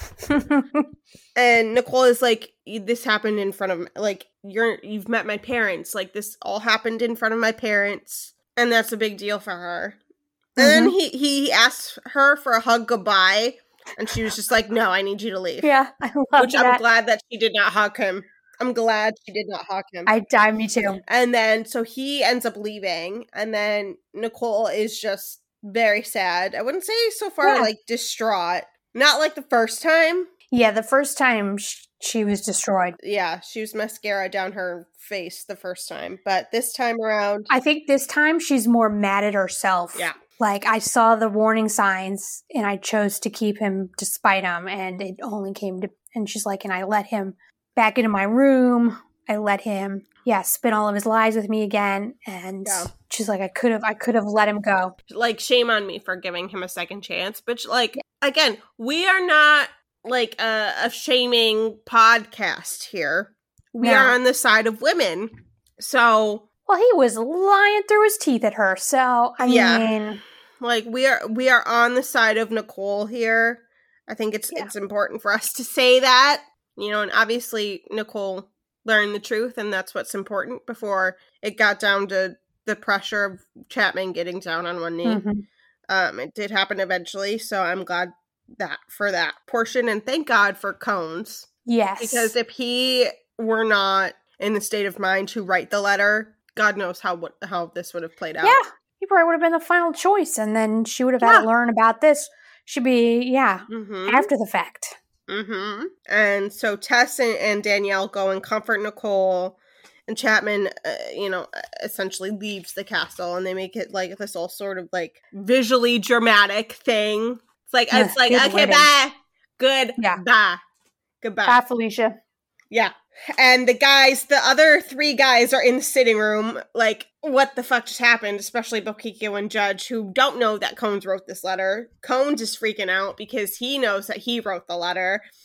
And Nicole is like, this happened in front of, like, you're, you've met my parents. Like, this all happened in front of my parents. And that's a big deal for her. Mm-hmm. And then he, he asks her for a hug goodbye. And she was just like, no, I need you to leave. Yeah, I love Which that. I'm glad that she did not hug him. I'm glad she did not hug him. I die, me too. And then, so he ends up leaving. And then Nicole is just very sad. I wouldn't say so far, yeah. like, distraught. Not like the first time. Yeah, the first time sh- she was destroyed. Yeah, she was mascara down her face the first time. But this time around... I think this time she's more mad at herself. Yeah. Like, I saw the warning signs, and I chose to keep him despite them, and it only came to... And she's like, and I let him back into my room. I let him, yeah, spin all of his lies with me again. And yeah. she's like, I could have, I could have let him go. Like, shame on me for giving him a second chance. But, like, yeah. again, we are not... like a, a shaming podcast here. We no. are on the side of women. So, well, he was lying through his teeth at her. So, I yeah. mean, like we are we are on the side of Nicole here. I think it's yeah. it's important for us to say that, you know, and obviously Nicole learned the truth, and that's what's important before it got down to the pressure of Chapman getting down on one knee. Mm-hmm. Um, it did happen eventually, so I'm glad that for that portion, and thank God for Cones. Yes. Because if he were not in the state of mind to write the letter, God knows how what how this would have played out. Yeah. He probably would have been the final choice, and then she would have had yeah. to learn about this. Should be, yeah, mm-hmm. after the fact. Mm-hmm. And so Tess and, and Danielle go and comfort Nicole, and Chapman, uh, you know, essentially leaves the castle, and they make it like this all sort of like visually dramatic thing. It's like, yeah, it's like, okay, wedding. Bye. Good. Yeah. Bye. Goodbye. Bye, Felicia. Yeah. And the guys, the other three guys are in the sitting room, like, what the fuck just happened? Especially Bokikio and Judge, who don't know that Cones wrote this letter. Cones is freaking out because he knows that he wrote the letter.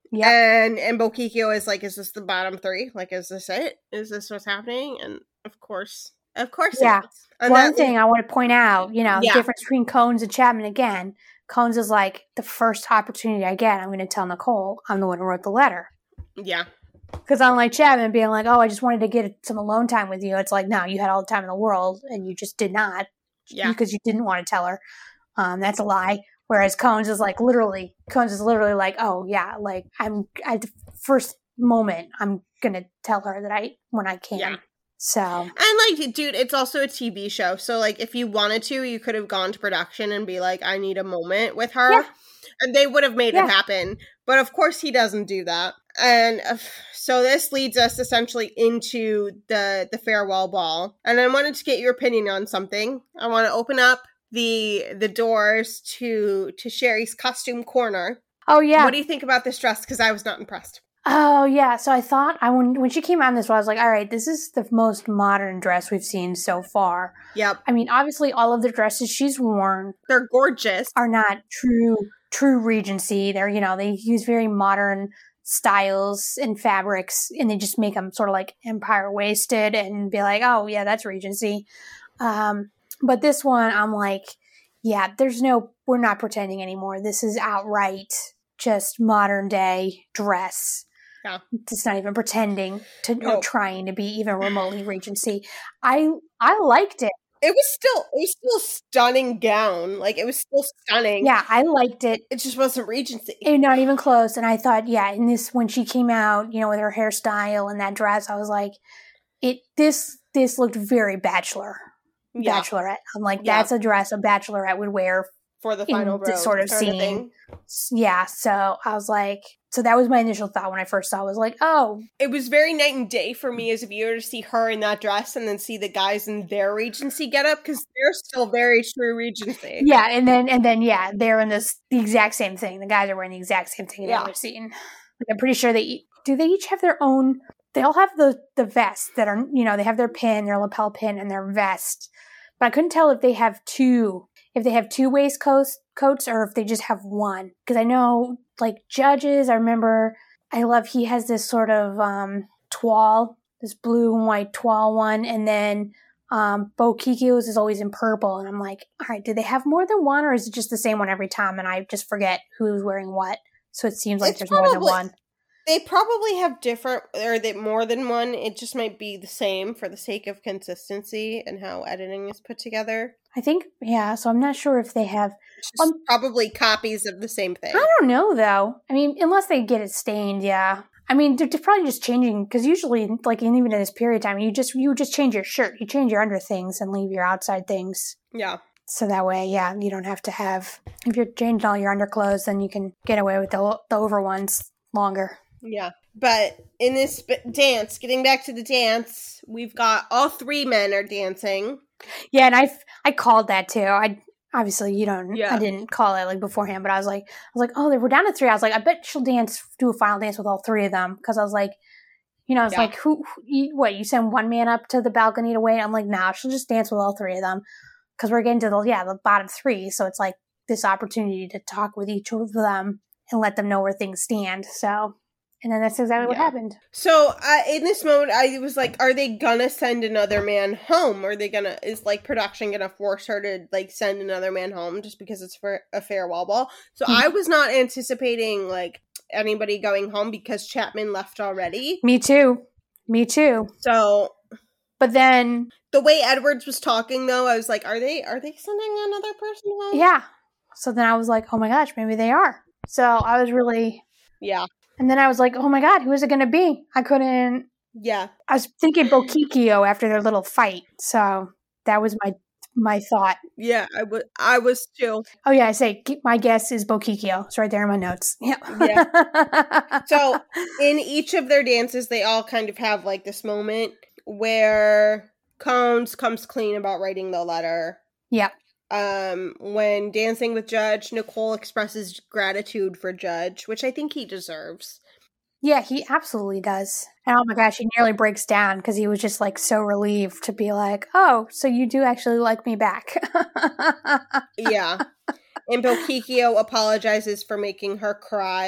Yeah. And and Bokikyo is like, is this the bottom three? Like, is this it? Is this what's happening? And of course, of course Yeah. it is. And One that- thing I want to point out, you know, Yeah. the difference between Cones and Chapman again. Cones is like, the first opportunity I get, I'm going to tell Nicole I'm the one who wrote the letter. Yeah. Because unlike Chapman being like, oh, I just wanted to get some alone time with you, it's like, no, you had all the time in the world and you just did not. Yeah. Because you didn't want to tell her. Um, that's a lie. Whereas Cones is like, literally, Cones is literally like, oh, yeah, like, I'm at the first moment, I'm going to tell her that I, when I can. Yeah. So. And, like, dude, it's also a T V show. So, like, if you wanted to, you could have gone to production and be like, I need a moment with her. Yeah. And they would have made Yeah. it happen. But, of course, he doesn't do that. And uh, so this leads us essentially into the, the farewell ball. And I wanted to get your opinion on something. I want to open up the the doors to to Sherry's costume corner. Oh, yeah. What do you think about this dress? Because I was not impressed. Oh, yeah. So I thought, I when, when she came out in this, I was like, all right, this is the most modern dress we've seen so far. Yep. I mean, obviously, all of the dresses she's worn They're gorgeous. are not true, true Regency. They're, you know, they use very modern styles and fabrics, and they just make them sort of like empire waisted and be like, oh, yeah, that's Regency. Um, but this one, I'm like, yeah, there's no, we're not pretending anymore. This is outright just modern day dress. Yeah. It's not even pretending to No. or trying to be even remotely Regency. I I liked it. It was still it was still a stunning gown. Like, it was still stunning. Yeah, I liked it. It just wasn't Regency. It, not even close. And I thought, yeah, in this, when she came out, you know, with her hairstyle and that dress, I was like, it. This this looked very bachelor, Yeah. bachelorette. I'm like, Yeah. that's a dress a bachelorette would wear. For the in final this road sort of kind scene. thing. S- Yeah, so I was like, so that was my initial thought when I first saw it. I was like, oh, It was very night and day for me as a viewer to see her in that dress and then see the guys in their Regency getup, because they're still very true Regency. yeah, and then and then yeah, they're in this the exact same thing. The guys are wearing the exact same thing in Yeah. the other scene. Like, I'm pretty sure they e- do. They each have their own. They all have the the vests that are, you know, they have their pin, their lapel pin, and their vest. But I couldn't tell if they have two, if they have two waistcoats coats or if they just have one. Because I know, like, Judges, I remember, I love, he has this sort of um, toile, this blue and white toile one, and then um, Bokikyo's is always in purple. And I'm like, all right, do they have more than one, or is it just the same one every time? And I just forget who's wearing what. So it seems like It's there's more than probably- one. They probably have different, or they more than one. It just might be the same for the sake of consistency and how editing is put together. I think, yeah, so I'm not sure if they have. It's just Um, probably copies of the same thing. I don't know, though. I mean, unless they get it stained, yeah. I mean, they're, they're probably just changing, because usually, like, even in this period of time, you just you just change your shirt. You change your under things and leave your outside things. Yeah. So that way, yeah, you don't have to have, if you're changing all your underclothes, then you can get away with the, the over ones longer. Yeah. But in this b- dance, getting back to the dance, we've got all three men are dancing. Yeah, and I I called that too. I obviously you don't. Yeah. I didn't call it like beforehand, but I was like, I was like, oh, they were down to three. I was like, I bet she'll dance, do a final dance with all three of them, because I was like, you know, it's Yeah. like who, who you, what you send one man up to the balcony to wait. I'm like, nah, she'll just dance with all three of them, because we're getting to the yeah the bottom three, so it's like this opportunity to talk with each of them and let them know where things stand. So. And then that's exactly what Yeah. happened. So uh, in this moment, I was like, are they gonna send another man home? Are they gonna, is like production gonna force her to like send another man home just because it's for a farewell ball? So Mhm. I was not anticipating like anybody going home because Chapman left already. Me too. Me too. So But then, the way Edwards was talking though, I was like, are they, are they sending another person home? yeah. So then I was like, oh my gosh, maybe they are. So I was really... Yeah. And then I was like, oh my God, who is it going to be? I couldn't, Yeah. I was thinking Bokikyo after their little fight. So that was my my thought. Yeah. I was, I was too. Oh yeah, I say, my guess is Bokikyo. It's right there in my notes. Yeah. Yeah. So in each of their dances, they all kind of have like this moment where Cones comes clean about writing the letter. Yeah. Um, when dancing with Judge, Nicole expresses gratitude for Judge, which I think he deserves. Yeah, he absolutely does. And oh my gosh, he nearly breaks down because he was just like so relieved to be like, oh, so you do actually like me back. Yeah. And Bokikyo apologizes for making her cry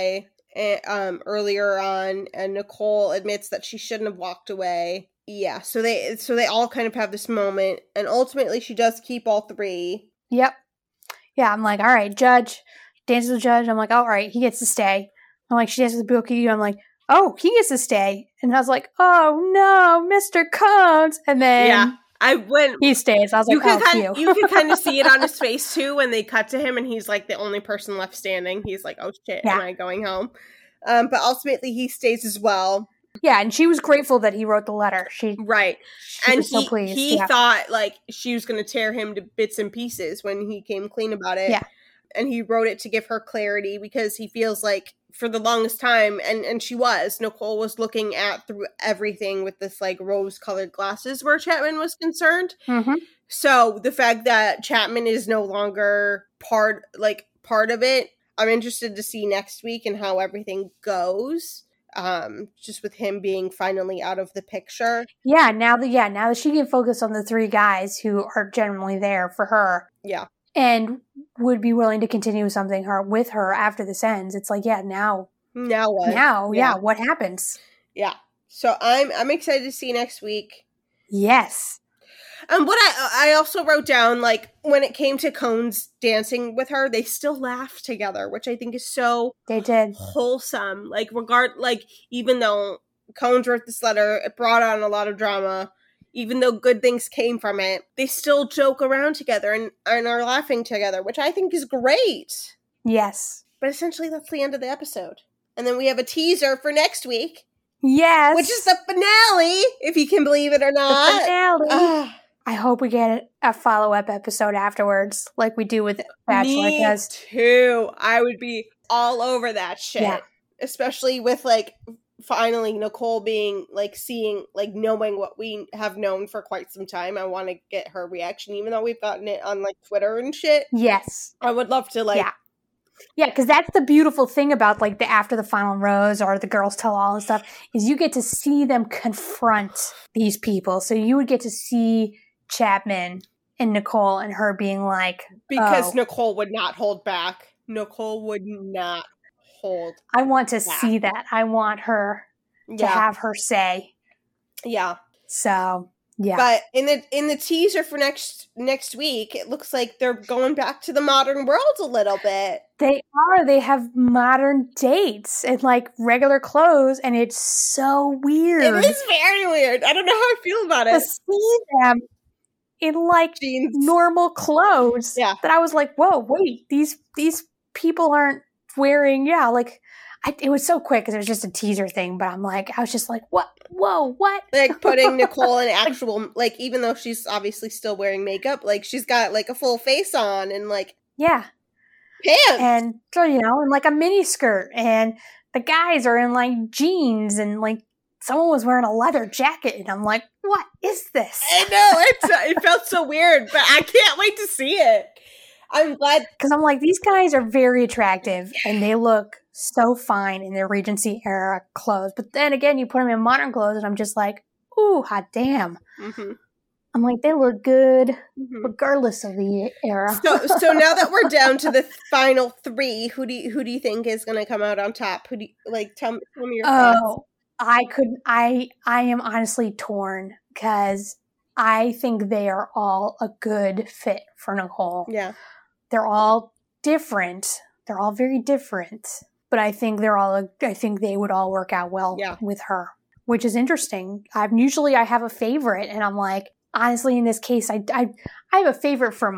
eh, um, earlier on, and Nicole admits that she shouldn't have walked away. Yeah, so they so they all kind of have this moment, and ultimately she does keep all three. Yep. Yeah, I'm like, all right, Judge, dances with Judge. I'm like, all right, he gets to stay. I'm like, she dances with Bill Keegan. I'm like, oh, he gets to stay. And I was like, oh no, Mister Combs. And then yeah, I went. He stays. I was you like, can oh, kind of, phew. you can kind of see it on his face too when they cut to him, and he's like the only person left standing. He's like, oh shit, Yeah. am I going home? Um, but ultimately, he stays as well. Yeah, and she was grateful that he wrote the letter. She right, she and was so he pleased. he yeah. thought like she was going to tear him to bits and pieces when he came clean about it. Yeah. And he wrote it to give her clarity because he feels like for the longest time, and, and she was, Nicole was looking at through everything with this like rose-colored glasses where Chapman was concerned. Mm-hmm. So the fact that Chapman is no longer part, like part of it, I'm interested to see next week and how everything goes. Um, just with him being finally out of the picture. Yeah, now that yeah, now that she can focus on the three guys who are generally there for her. Yeah. And would be willing to continue something her with her after this ends. It's like, yeah, now. Now what? Now, yeah. yeah, what happens? Yeah. So I'm I'm excited to see next week. Yes. And what I I also wrote down, like, when it came to Cones dancing with her, they still laughed together, which I think is so they did wholesome. Like, regard, like, even though Cones wrote this letter, it brought on a lot of drama. Even though good things came from it, they still joke around together and, and are laughing together, which I think is great. Yes. But essentially, that's the end of the episode. And then we have a teaser for next week. Yes. Which is the finale, if you can believe it or not. The finale. Ah. I hope we get a follow-up episode afterwards, like we do with Bachelor. Me does. too. I would be all over that shit. Yeah. Especially with, like, finally Nicole being, like, seeing, like, knowing what we have known for quite some time. I want to get her reaction, even though we've gotten it on, like, Twitter and shit. Yes. I would love to, like... Yeah. Yeah, because that's the beautiful thing about, like, the After the Final Rose or the Girls Tell All and stuff, is you get to see them confront these people. So you would get to see Chapman and Nicole and her being like... Because oh, Nicole would not hold back. Nicole would not hold I want to back. see that. I want her to Yeah. have her say. Yeah. So, yeah. But in the in the teaser for next next week, it looks like they're going back to the modern world a little bit. They are. They have modern dates and, like, regular clothes, and it's so weird. It is very weird. I don't know how I feel about to it. see them in, like, Jeans. normal clothes. Yeah. That I was like, whoa, wait, these these people aren't wearing, yeah, like, I, it was so quick because it was just a teaser thing, but I'm like, I was just like, what? Whoa, what? Like, putting Nicole in actual, like, even though she's obviously still wearing makeup, like, she's got, like, a full face on and, like, Yeah. pants. And, so, you know, and, like, a mini skirt, and the guys are in, like, jeans, and, like, someone was wearing a leather jacket, and I'm like, what is this? I know, it's, uh, it felt so weird, but I can't wait to see it. I'm glad. Because I'm like, these guys are very attractive, and they look so fine in their Regency era clothes. But then again, you put them in modern clothes, and I'm just like, ooh, hot damn. Mm-hmm. I'm like, they look good, Mm-hmm. regardless of the era. So, so now that we're down to the final three, who do you, who do you think is going to come out on top? Who do you, like? Tell me, tell me your thoughts. Oh, I could, I, I am honestly torn because I think they are all a good fit for Nicole. Yeah, They're all different. They're all very different, but I think they're all. A, I think they would all work out well Yeah. with her, which is interesting. I've usually I have a favorite, and I'm like, honestly, in this case, I, I, I have a favorite for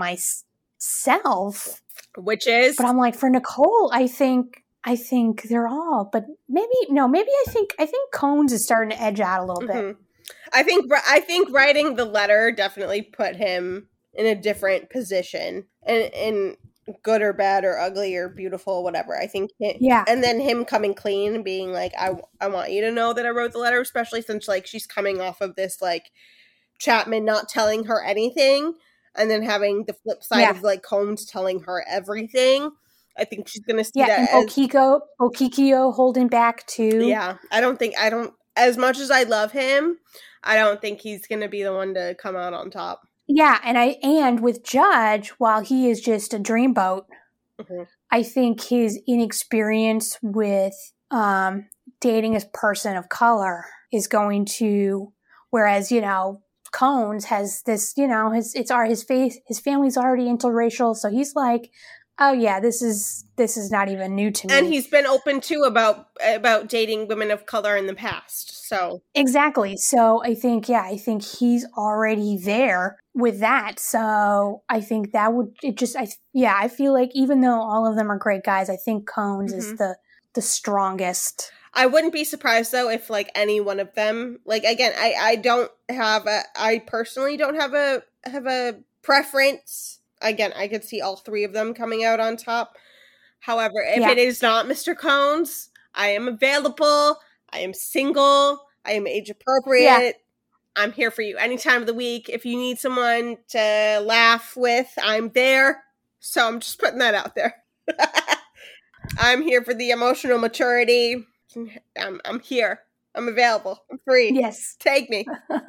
myself, which is but I'm like, for Nicole, I think, I think they're all, but maybe, no, maybe I think, I think Cones is starting to edge out a little bit. Mhm. I think I think writing the letter definitely put him in a different position, and and good or bad or ugly or beautiful, whatever. I think, him, Yeah. and then him coming clean and being like, I I want you to know that I wrote the letter, especially since like she's coming off of this like Chapman not telling her anything, and then having the flip side Yeah. of like Combs telling her everything. I think she's gonna see Yeah, that and as Okiko, Okikio holding back too. yeah. I don't think I don't as much as I love him, I don't think he's gonna be the one to come out on top. Yeah, and I and with Judge, while he is just a dreamboat, Mhm. I think his inexperience with um, dating a person of color is going to, whereas, you know, Cones has this, you know, his, it's our, his face, his family's already interracial. So he's like, oh yeah, this is, this is not even new to me. And he's been open too about, about dating women of color in the past. So exactly. So I think, yeah, I think he's already there with that. So I think that would, it just, I, yeah, I feel like even though all of them are great guys, I think Cones mm-hmm. is the, the strongest. I wouldn't be surprised though if like any one of them, like again, I, I don't have a, I personally don't have a, have a preference. Again, I could see all three of them coming out on top. However, if yeah. it is not Mister Cones, I am available. I am single. I am age appropriate. Yeah. I'm here for you any time of the week. If you need someone to laugh with, I'm there. So I'm just putting that out there. I'm here for the emotional maturity. I'm I'm here. I'm available. I'm free. Yes. Take me.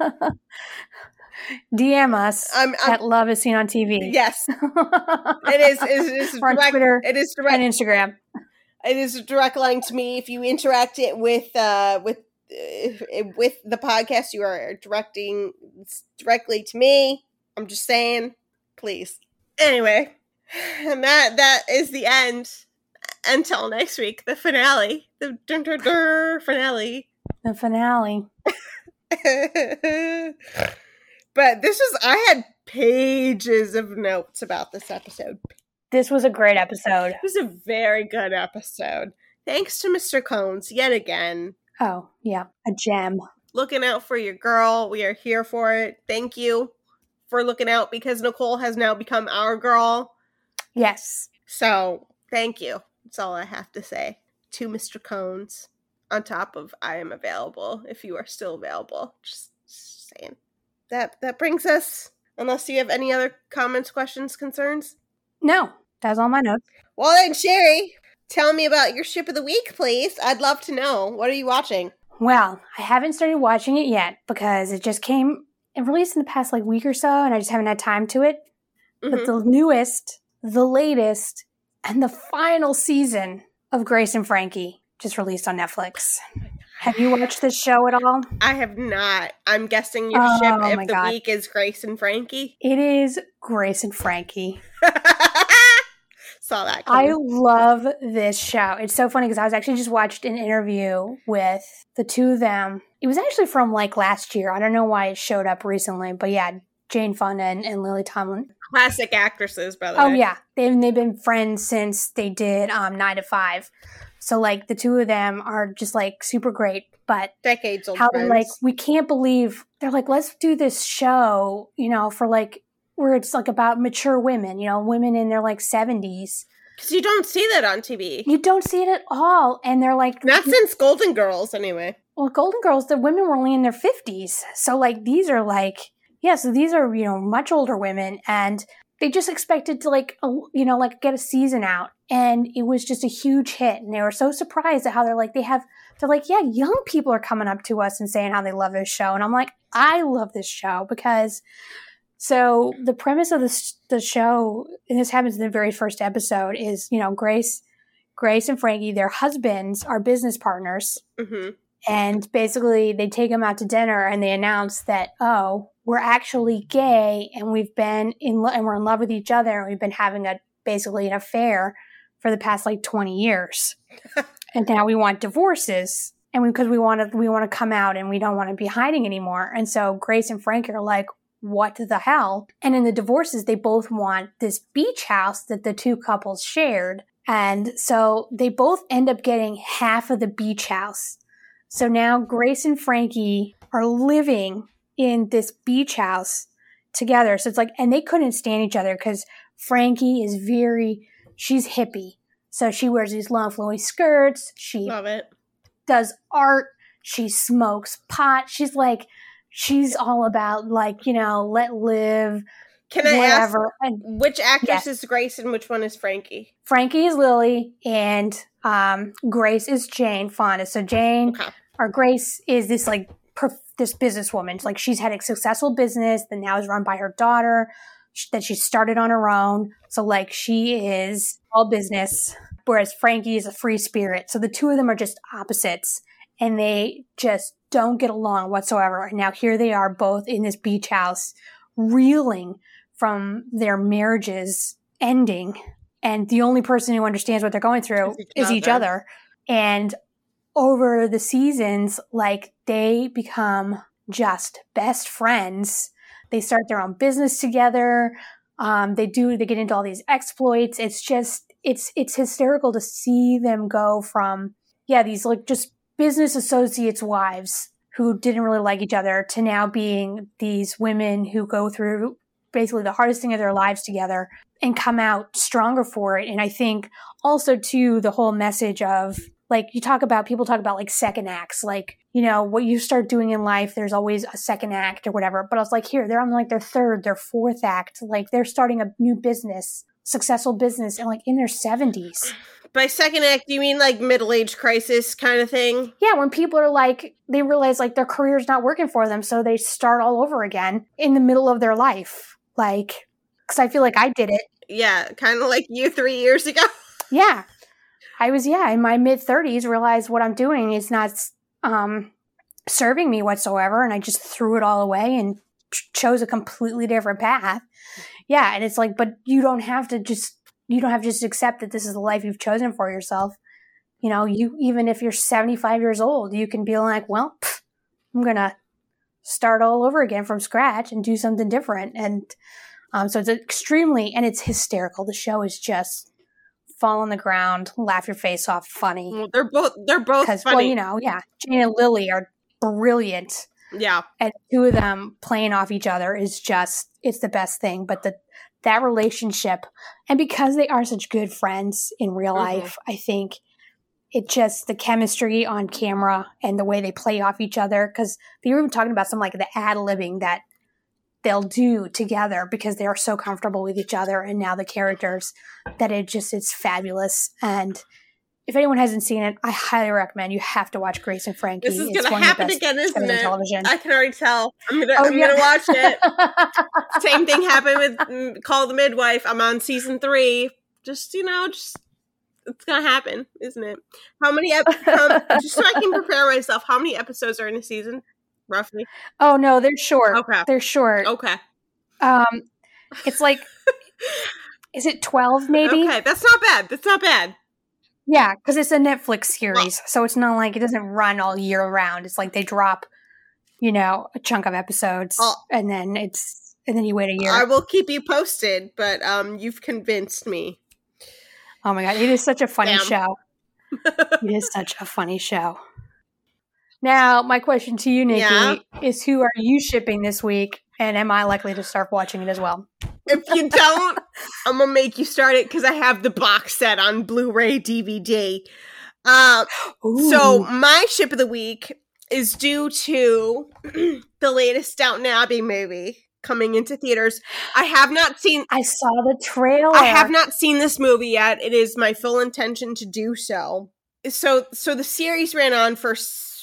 D M us I'm, I'm, at Love Is Seen on T V. Yes. It is. It is or on direct, Twitter it is direct, and Instagram. It is a direct line to me. If you interact it with uh, with uh, with the podcast, you are directing directly to me. I'm just saying, please. Anyway, and that that is the end. Until next week, the finale. The dun, dun, dun, finale. The finale. But this was, I had pages of notes about this episode. This was a great episode. It was a very good episode. Thanks to Mister Cones yet again. Oh, yeah. A gem. Looking out for your girl. We are here for it. Thank you for looking out because Nicole has now become our girl. Yes. So, thank you. That's all I have to say to Mister Cones. On top of I am available if you are still available. Just, just saying. That that brings us, unless you have any other comments, questions, concerns? No, that's all my notes. Well then, Sherry, tell me about your ship of the week, please. I'd love to know. What are you watching? Well, I haven't started watching it yet because it just came and released in the past like week or so, and I just haven't had time to it. Mm-hmm. But the newest, the latest, and the final season of Grace and Frankie just released on Netflix. Have you watched this show at all? I have not. I'm guessing your oh, ship of the God. week is Grace and Frankie. It is Grace and Frankie. Saw that coming. I love this show. It's so funny because I was actually just watched an interview with the two of them. It was actually from like last year. I don't know why it showed up recently, but yeah, Jane Fonda and, and Lily Tomlin. Classic actresses, by the oh, way. Oh yeah, they've they've been friends since they did um, Nine to Five. So like the two of them are just like super great. But decades old how friends. Like we can't believe they're like, let's do this show, you know, for like where it's like about mature women, you know, women in their like seventies. Because you don't see that on T V. You don't see it at all. And they're like... Not since Golden Girls, anyway. Well, Golden Girls, the women were only in their fifties. So like these are like... Yeah, so these are, you know, much older women. And they just expected to like, you know, like get a season out. And it was just a huge hit. And they were so surprised at how they're like, they have... They're like, yeah, young people are coming up to us and saying how they love this show. And I'm like, I love this show because... So the premise of the the show, and this happens in the very first episode, is, you know, Grace, Grace and Frankie, their husbands are business partners. Mm-hmm. And basically they take them out to dinner and they announce that, oh, we're actually gay and we've been in lo- and we're in love with each other. And we've been having a basically an affair for the past like twenty years. And now we want divorces. And we, because we want to, we want to come out and we don't want to be hiding anymore. And so Grace and Frankie are like, what the hell? And in the divorces, they both want this beach house that the two couples shared. And so they both end up getting half of the beach house. So now Grace and Frankie are living in this beach house together. So it's like, and they couldn't stand each other because Frankie is very, she's hippie. So she wears these long flowy skirts. She Love it. does art. She smokes pot. She's like, she's all about, like, you know, let live, Can I whatever. ask, and, which actress yes. is Grace and which one is Frankie? Frankie is Lily, and um, Grace is Jane Fonda. So Jane, okay. or Grace, is this, like, perf- this businesswoman. Like, she's had a successful business that now is run by her daughter, sh- that she started on her own. So, like, she is all business. whereas Frankie is a free spirit. So the two of them are just opposites, and they just don't get along whatsoever. And now here they are both in this beach house, reeling from their marriages ending. And the only person who understands what they're going through each is each other. And over the seasons, like, they become just best friends. They start their own business together. Um, they do, they get into all these exploits. It's just, it's, it's hysterical to see them go from, yeah, these like just business associates' wives who didn't really like each other to now being these women who go through basically the hardest thing of their lives together and come out stronger for it. And I think also too, the whole message of, like, you talk about, people talk about like second acts, like, you know, what you start doing in life, there's always a second act or whatever. But I was like, here, they're on like their third, their fourth act. Like, they're starting a new business, successful business, and like in their seventies. By second act, you mean like middle-age crisis kind of thing? Yeah, when people are like, they realize like their career's not working for them, so they start all over again in the middle of their life. Like, because I feel like I did it. Yeah, kind of like you three years ago. Yeah. I was, yeah, in my mid-thirties, realized what I'm doing is not um, serving me whatsoever, and I just threw it all away and ch- chose a completely different path. Yeah, and it's like, but you don't have to just, you don't have to just accept that this is the life you've chosen for yourself. You know, you, even if you're seventy-five years old, you can be like, well, pff, I'm going to start all over again from scratch and do something different. And um, so it's extremely, and it's hysterical. The show is just fall on the ground, laugh your face off, funny. Well, they're both they're both funny. Well, you know, yeah, Jane and Lily are brilliant. Yeah, and two of them playing off each other is just, it's the best thing. But the that relationship, and because they are such good friends in real mm-hmm. life, I think it just, the chemistry on camera and the way they play off each other, because they were even talking about some like the ad-libbing that they'll do together because they are so comfortable with each other, and now the characters, that it just, it's fabulous. And if anyone hasn't seen it, I highly recommend, you have to watch Grace and Frankie. This is going to happen again, isn't it? Television. I can already tell. I'm going to oh, I'm yeah. going to watch it. Same thing happened with Call the Midwife. I'm on season three. Just, you know, just, it's going to happen, isn't it? How many, ep- um, just so I can prepare myself, how many episodes are in a season? Roughly. Oh no, they're short. Okay. They're short. Okay. Um, it's like, is it twelve maybe? Okay, that's not bad. That's not bad. Yeah, because it's a Netflix series, well, so it's not like it doesn't run all year round. It's like they drop, you know, a chunk of episodes, uh, and then it's, and then you wait a year. I will keep you posted, but um, you've convinced me. Oh my god, it is such a funny Damn. show. It is such a funny show. Now, my question to you, Nikki, yeah? is who are you shipping this week, and am I likely to start watching it as well? If you don't, I'm going to make you start it because I have the box set on Blu-ray D V D. Uh, so my ship of the week is due to the latest Downton Abbey movie coming into theaters. I have not seen... I saw the trailer. I have not seen this movie yet. It is my full intention to do so. So, so the series ran on for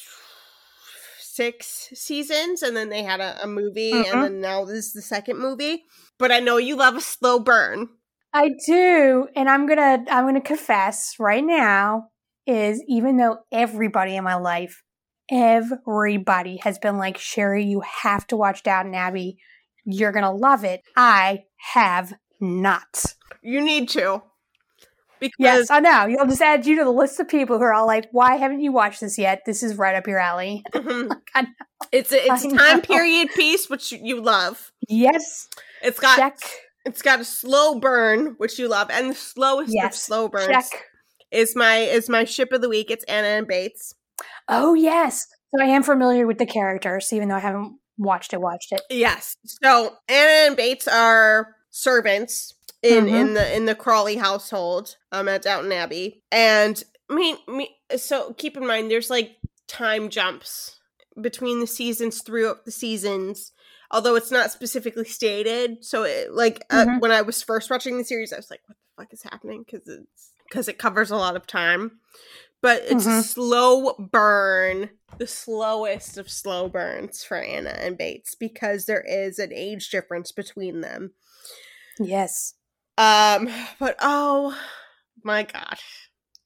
six seasons, and then they had a, a movie, mm-hmm. and then now this is the second movie. But I know you love a slow burn. I do, and I'm gonna I'm gonna confess right now, is even though everybody in my life, everybody has been like, Sherry, you have to watch Downton Abbey. You're gonna love it. I have not. You need to. Because yes, I know. You'll just add you to the list of people who are all like, why haven't you watched this yet? This is right up your alley. Mm-hmm. like, I know. It's a, it's a time period piece, which you love. Yes. It's got Check. It's got a slow burn, which you love. And the slowest yes. of slow burns Check. is my is my ship of the week. It's Anna and Bates. Oh, yes. So I am familiar with the characters, even though I haven't watched it, watched it. Yes. So Anna and Bates are servants in, mm-hmm. in the in the Crawley household um, at Downton Abbey. And I mean, me, so keep in mind, there's like time jumps between the seasons, throughout the seasons, although it's not specifically stated. So it, like uh, mm-hmm. when I was first watching the series, I was like, what the fuck is happening? Because it's because it covers a lot of time. But it's mm-hmm. a slow burn, the slowest of slow burns for Anna and Bates, because there is an age difference between them. Yes. Um, but oh my god.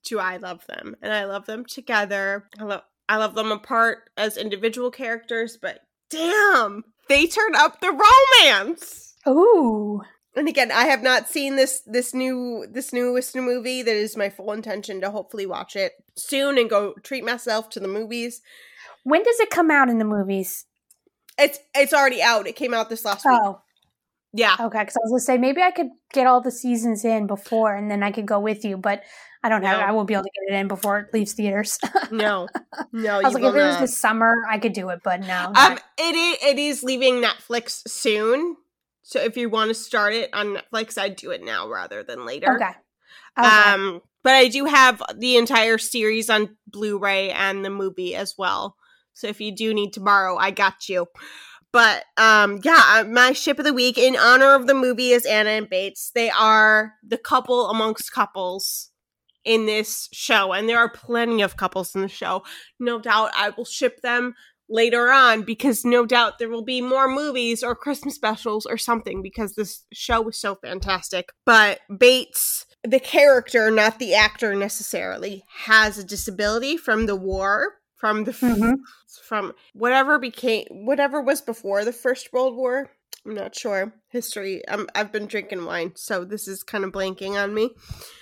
do I love them. And I love them together. I love I love them apart as individual characters, but damn, they turn up the romance. Ooh. And again, I have not seen this this new this newest movie. That is my full intention to hopefully watch it soon and go treat myself to the movies. When does it come out in the movies? It's it's already out. It came out this last week. Oh. Yeah. Okay, because I was going to say, maybe I could get all the seasons in before, and then I could go with you, but I don't have No. I won't be able to get it in before it leaves theaters. No. No, I was you like, will if it was not. this summer, I could do it, but no. Um, not- it is, it is leaving Netflix soon. So if you want to start it on Netflix, I'd do it now rather than later. okay. Okay. Um, but I do have the entire series on Blu-ray and the movie as well. So if you do need to borrow, I got you. But um, yeah, my ship of the week in honor of the movie is Anna and Bates. They are the couple amongst couples in this show, and there are plenty of couples in the show. No doubt I will ship them later on, because no doubt there will be more movies or Christmas specials or something, because this show was so fantastic. But Bates, the character, not the actor necessarily, has a disability from the war, from the Mhm. from whatever became whatever was before the First World War. I'm not sure history. Um, I've been drinking wine, so this is kind of blanking on me.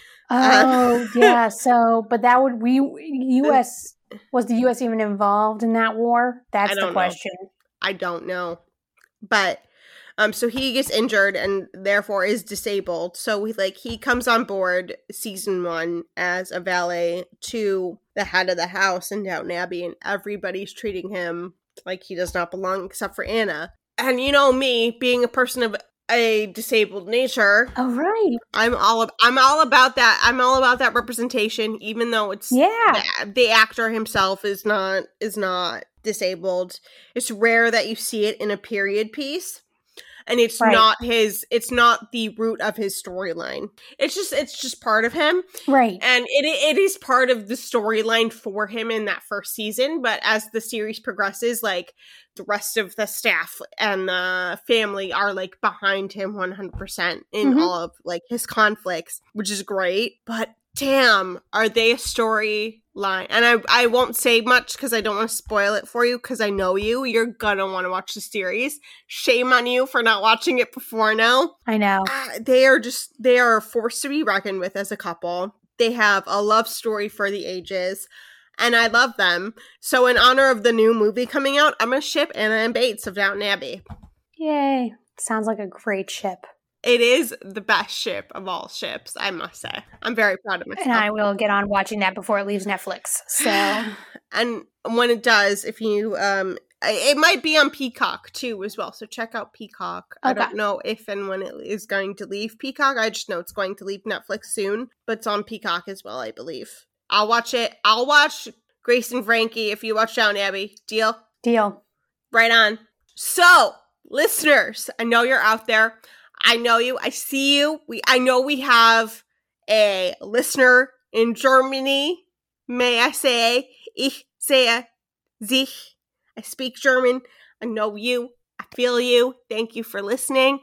Oh, yeah. So, but that would, we, U S, was the U S even involved in that war? That's I the don't know. question. I don't know. But um so he gets injured and therefore is disabled. So he like he comes on board season one as a valet to the head of the house in Downton Abbey, and everybody's treating him like he does not belong except for Anna. And you know me, being a person of a disabled nature, Oh, right. I'm all ab- I'm all about that. I'm all about that representation, even though it's Yeah. the, the actor himself is not is not disabled. It's rare that you see it in a period piece, and it's Right. not his. It's not the root of his storyline. It's just it's just part of him, Right. and it it is part of the storyline for him in that first season. But as the series progresses, like the rest of the staff and the family are like behind him one hundred percent in Mhm. all of like his conflicts, which is great. But damn, are they a storyline? And I I won't say much because I don't want to spoil it for you, because I know you. You're gonna want to watch the series. Shame on you for not watching it before now. I know. Uh, they are just they are a force to be reckoned with as a couple. They have a love story for the ages, and I love them. So in honor of the new movie coming out, I'm gonna ship Anna and Bates of Downton Abbey. Yay. Sounds like a great ship. It is the best ship of all ships, I must say. I'm very proud of myself. And I will get on watching that before it leaves Netflix. So, And when it does, if you um it might be on Peacock too as well, so check out Peacock. I Okay. don't know if and when it is going to leave Peacock. I just know it's going to leave Netflix soon, but it's on Peacock as well, I believe. I'll watch it. I'll watch Grace and Frankie if you watch Downton Abbey. Deal? deal. Right on. So, listeners, I know you're out there. I know you. I see you. We I know we have a listener in Germany. May I say, ich sehe sich. I speak German. I know you. I feel you. Thank you for listening.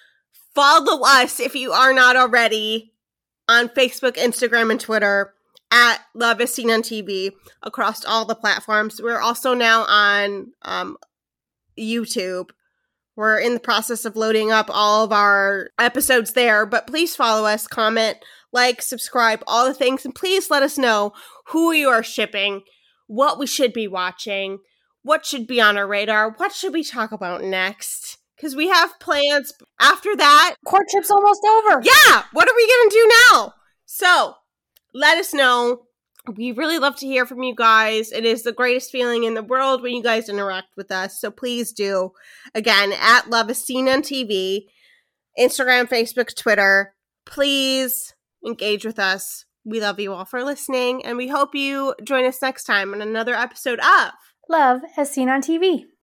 Follow us if you are not already on Facebook, Instagram, and Twitter at Love is Seen on T V across all the platforms. We're also now on um, YouTube. We're in the process of loading up all of our episodes there, but please follow us, comment, like, subscribe, all the things, and please let us know who you are shipping, what we should be watching, what should be on our radar, what should we talk about next, because we have plans after that. Courtship's almost over. Yeah, what are we going to do now? So, let us know. We really love to hear from you guys. It is the greatest feeling in the world when you guys interact with us. So please do. Again, at Love is Seen on T V, Instagram, Facebook, Twitter. Please engage with us. We love you all for listening, and we hope you join us next time on another episode of Love as Seen on T V.